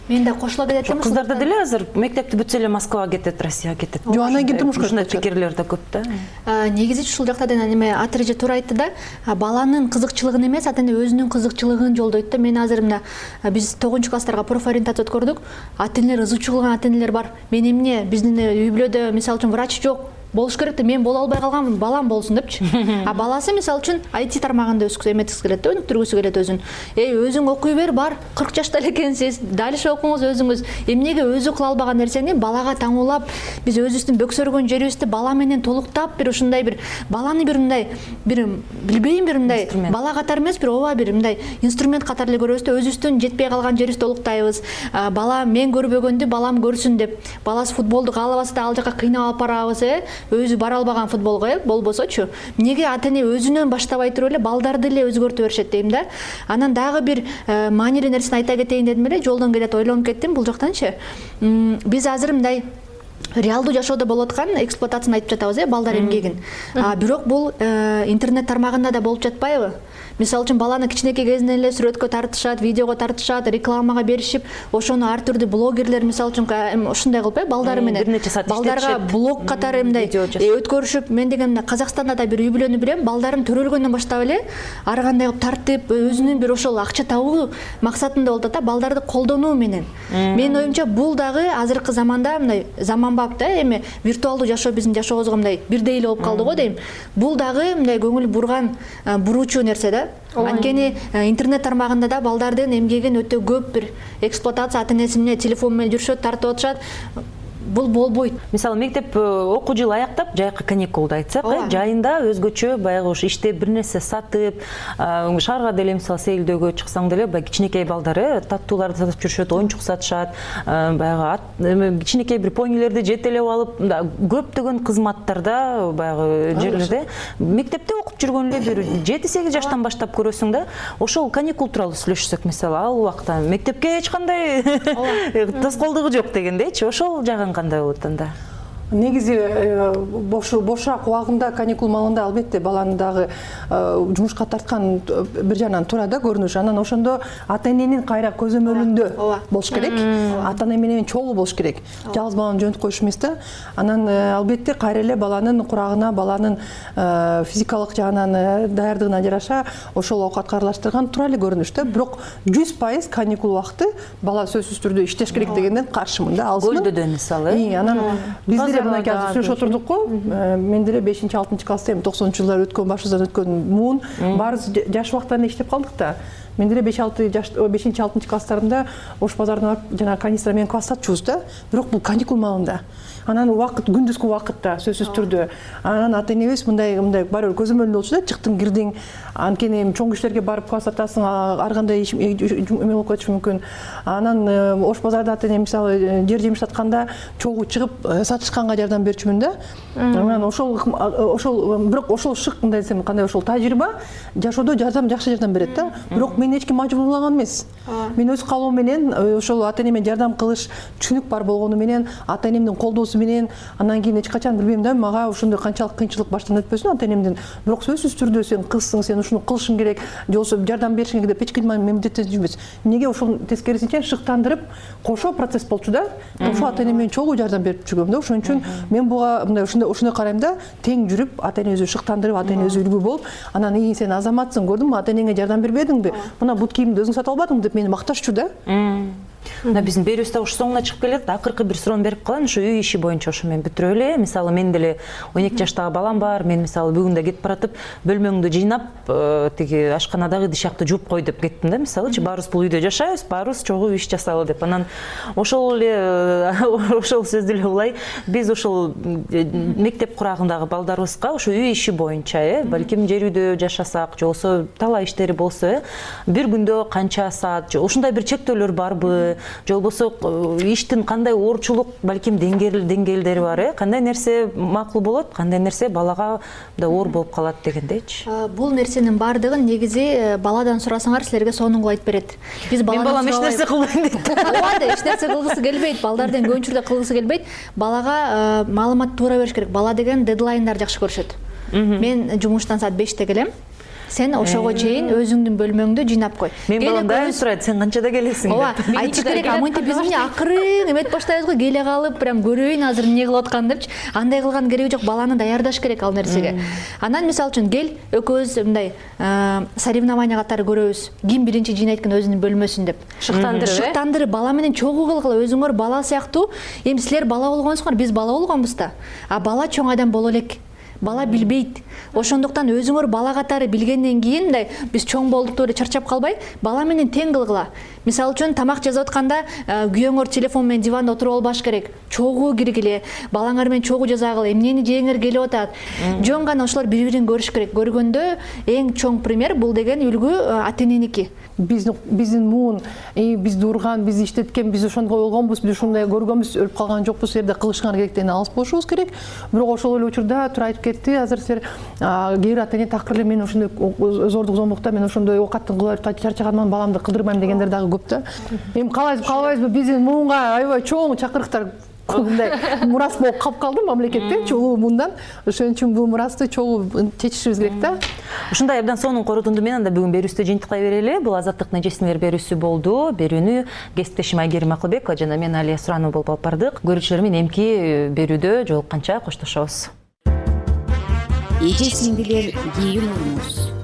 Мен да кошула кетет эмес. Кыздарда деле азыр мектепти бүтсө эле Москвага кетет, Россияга кетет. Жок, анан кийин турмушка ушундай пикирлер да көп да. Негизи ушул жакта эме Атырыжы туура айтты да, баланын кызыкчылыгын эмес, ата эне өзүнүн кызыкчылыгын жолдойт да. Мен азыр мына биз 9-класстарга профориентация өткөрдүк. Ата энелер ызычуу кылган ата энелер бар. Мен эмне биздин үй бүлөдө мисалы үчүн врач жок. Болуш керек да, мен боло албай калгам, балам болсун депчи. А баласы мисалы үчүн IT тармагында эметкиси келет да, өнүктүргүсү келет өзүн. Өзүң окуй бер, бар, 40 жашта эле экенсиз, дальше окуңуз өзүңүз. Эмнеге өзү кыла албаган нерсени балага таңуулап, биз өзүбүздүн бөксөргөн жерибизди бала менен толуктап, бир ушундай бир баланы бир мындай бир билбейм бир мындай бала катары эмес, бир ооба бир мындай инструмент катары эле көрөбүз да, өзүбүздүн жетпей калган жерибизди толуктайбыз. Бала мен көрбөгөндү балам көрсүн деп, баласы футболду каалабаса да ал жака кыйнап алып барабыз, өзү бара албаган футболго болбосочу. Эмнеге ата эне өзүнөн баштабай туруп эле балдарды эле өзгөртө беришет дейм да. Анан дагы бир маанилүү нерсени айта кетейин дедим эле, жолдон келет ойлонуп кеттим бул жактанчы. Биз азыр мындай реалдуу жашоодо болуп аткан эксплуатацияны айтып жатабыз, балдар эмгегин. Бирок бул интернет тармагында да болуп жатпайбы? Мисалы үчүн баланы кичинекей кезинен эле сүрөткө тартышат, видеого тартышат, рекламага беришип, ошону ар түрдүү блогерлер мисалы үчүн ушундай кылып балдары менен балдарга блог катары мындай өткөрүшүп, мен деген Казакстанда да бир үй бүлөнү билем, балдарын төрөлгөндөн баштап эле ар кандай кылып тартып, өзүнүн бир ошол акча табуу максатында болуп атат да, балдарды колдонуу менен. Менин оюмча бул дагы азыркы заманда мындай заманбап да, эми виртуалдуу жашоо биздин жашообузга мындай бирдей эле болуп калды го дейм. Бул дагы мындай көңүл буруучу нерсе да. Анткени интернет тармагында да балдардын эмгегин өтө көп бир эксплуатация, ата энеси менен телефон менен жүрүшөт, тартып атышат. Бул болбойт. Мисалы мектеп окуу жылы аяктап, жайкы каникулду айтсак, жайында өзгөчө баягы ушу иште бир нерсе сатып, шаарга деле мисалы сейилдөөгө чыксаң деле баягы кичинекей балдар таттууларды сатып жүрүшөт, оюнчук сатышат, баягы кичинекей бир понилерди жетелеп алып, көптөгөн кызматтарда баягы жерлерде мектепте окуп жүргөн эле бир 7-8 жаштан баштап көрөсүң да. Ошол каникул тууралуу сүйлөшсөк, мисалы ал убакта мектепке эч кандай тоскоолдугу жок дегендейчи, ошол жагын кандай болот анда? Негизи бошураак убагында каникул маалында албетте баланы дагы жумушка тарткан бир жагынан туура да көрүнүш. Анан ошондо ата эненин кайра көзөмөлүндө болуш керек. Ата эне менен чогуу болуш керек. Жалгыз баланы жөнөтүп коюш эмес да. Анан албетте кайра эле баланын курагына, баланын физикалык жагынан даярдыгына жараша ошол оокатка аралаштырган туура эле көрүнүш да. Бирок 100% каникул убакты бала сөзсүз түрдө иштеш керек дегенден каршымын да. Көлдөдө мисалы. Анан биздер мынакей сүйлөшүп отурдук го. Мен деле 5-6 класста 90-жылдар өткөн, башыбыздан өткөн муун баарыбыз жаш убактан иштеп калдык да. Мен деле 5-6 класстарымда Ош базарына барып жана канистра менен квас сатчубуз да. Бирок бул каникул маалында. Анан убакыт күндүзгү убакытта сөзсүз түрдө. Анан ата энебиз мындай баары бир көзөмөлүндө болчу да, чыктың, кирдиң. Анткени чоң кишилерге барып квас сатасың, ар кандай эме болуп кетиши мүмкүн. Анан Ош базарда ата эне мисалы жер жемиш сатканда чогуу чыгып сатышканга жардам берчүмүн да. Анан ошол бирок ошол шык мындай десем, кандай ошол тажрыйба жашоодо жакшы жардам берет да. Бирок мени эч ким мажбурлаган эмес. Мен өз каалоом менен ошол ата энеме жардам кылыш түшүнүк бар болгону менен, ата энемдин колдоосу менен, анан кийин эч качан билбейм да, мага ошондой канчалык кыйынчылык баштан өтпөсүн ата энемдин. Бирок сөзсүз түрдө сен кызсың, сен ушуну кылышың керек, же болбосо жардам беришиң керек деп эч ким мамилеттенбес. Эмнеге ошол тескерисинче шыктандырып кошо процесс болчу да. Ошо ата эне менен чогуу жардам берип жүргөм да. Ошон үчүн мен буга мындай ошондой карайм да, тең жүрүп, ата эне өзү шыктандырып, ата эне өзү үлгү болуп, анан сен азаматсың, көрдүңбү, ата энеңе жардам бербедиңби? Мына бут кийимди өзүң сатып албадың деп мени макташчу да. Биздин берүүбүз да ушу соңуна чыгып келет. Акыркы бир суроону берип калайын, ушу үй иши боюнча ошо менен бүтүрөп эле. Мисалы мен деле 12 жаштагы балам бар. Мен мисалы бүгүн да кетип баратып, бөлмөңдү жыйнап, тиги ашканадагы идиш-акты жууп кой деп кеттим да. Мисалычы баарыбыз бул үйдө жашайбыз, баарыбыз чогуу иш жасайлы деп. Анан ошол сөздү эле улай биз ошол мектеп курагындагы балдарыбызга ушу үй иши боюнча, балким жер үйдө жашасак, же болбосо талаа иштери болсо, бир күндө канча саат, ушундай бир чектөөлөр барбы? Же болбосо иштин кандай оорчулук балким деңгээлдери бар, кандай нерсе макул болот, кандай нерсе балага да оор болуп калат дегендейчи. Бул нерсенин баардыгын негизи баладан сурасаңар силерге сонун кылып айтып берет. Биз балам эч нерсе кылбайт дейт. Ооба, эч нерсе кылгысы келбейт, балдардын көп учурда кылгысы келбейт. Балага маалымат туура бериш керек. Бала деген дедлайндар жакшы көрүшөт. Мен жумуштан саат 5-те келем. сен ошого чейин өзүңдүн бөлмөңдү жыйнап кой. Мен балам дайым сурайт, сен канчада келесиң ооба деп. айтыш керек, а мынтип биз эмне акырын эметип баштайбыз го, келе калып прям көрөйүн азыр эмне кылып атканын депчи. Андай кылган кереги жок, баланы даярдаш керек ал нерсеге. Анан мисалы үчүн кел экөөбүз мындай соревнование катары көрөбүз. Ким биринчи жыйнайт экен өзүнүн бөлмөсүн деп. Шыктандырып бала менен чогуу кылгыла, өзүңөр бала сыяктуу. Эми силер бала болгонсуңар, биз бала болгонбуз да. А бала чоң адам боло элек. Бала билбейт. Ошондуктан өзүңөр бала катары билгенден кийин мындай биз чоң болдук деп чарчап калбай, бала менен тең кылгыла. Мисалы үчүн тамак жасап атканда күйөөңөр телефон менен диванда отуруп албаш керек. Чогуу киргиле, балаңар менен чогуу жасагыла, эмнени жеңер келип атат. Жөн гана ошолор бири-бирин көрүш керек. Көргөндө эң чоң пример бул деген үлгү ата-эненики. Биздин муун, бизди урган, бизди иштеткен, биз ошондой болгонбуз, биз ушундай көргөнбүз, өлүп калган жокпуз, жерде кылышыңар керектен алыс болушубуз керек. Бирок ошол эле учурда тура айтып кетти, азыр силер кээ бир ата-эне такыр эле мен ошондой зордук зомбукта мен ошондой оокаттын кылып чарчаганман, баламды кыдырбайм дегендер дагы көп да. Эми калбайбызбы биздин муунга аябай чоң чакырыктар мындай мурас болуп калып калды мамлекеттен, чогуу мындан. Ошон үчүн бул мурасты чогуу чечишибиз керек да. Ушундай абдан сонун корутунду менен анда бүгүн берүүбүздү жыйынтыклай берели. Бул азаттыктын эжесиңер берүүсү болду. Берүүнү кесиптешим Айгерим Акылбекова жана мен Алия Суранова болуп алып бардык. Көрүүчүлөр менен эмки берүүдө жолукканча коштошобуз. Эже сиңдилер, кийин урмуз.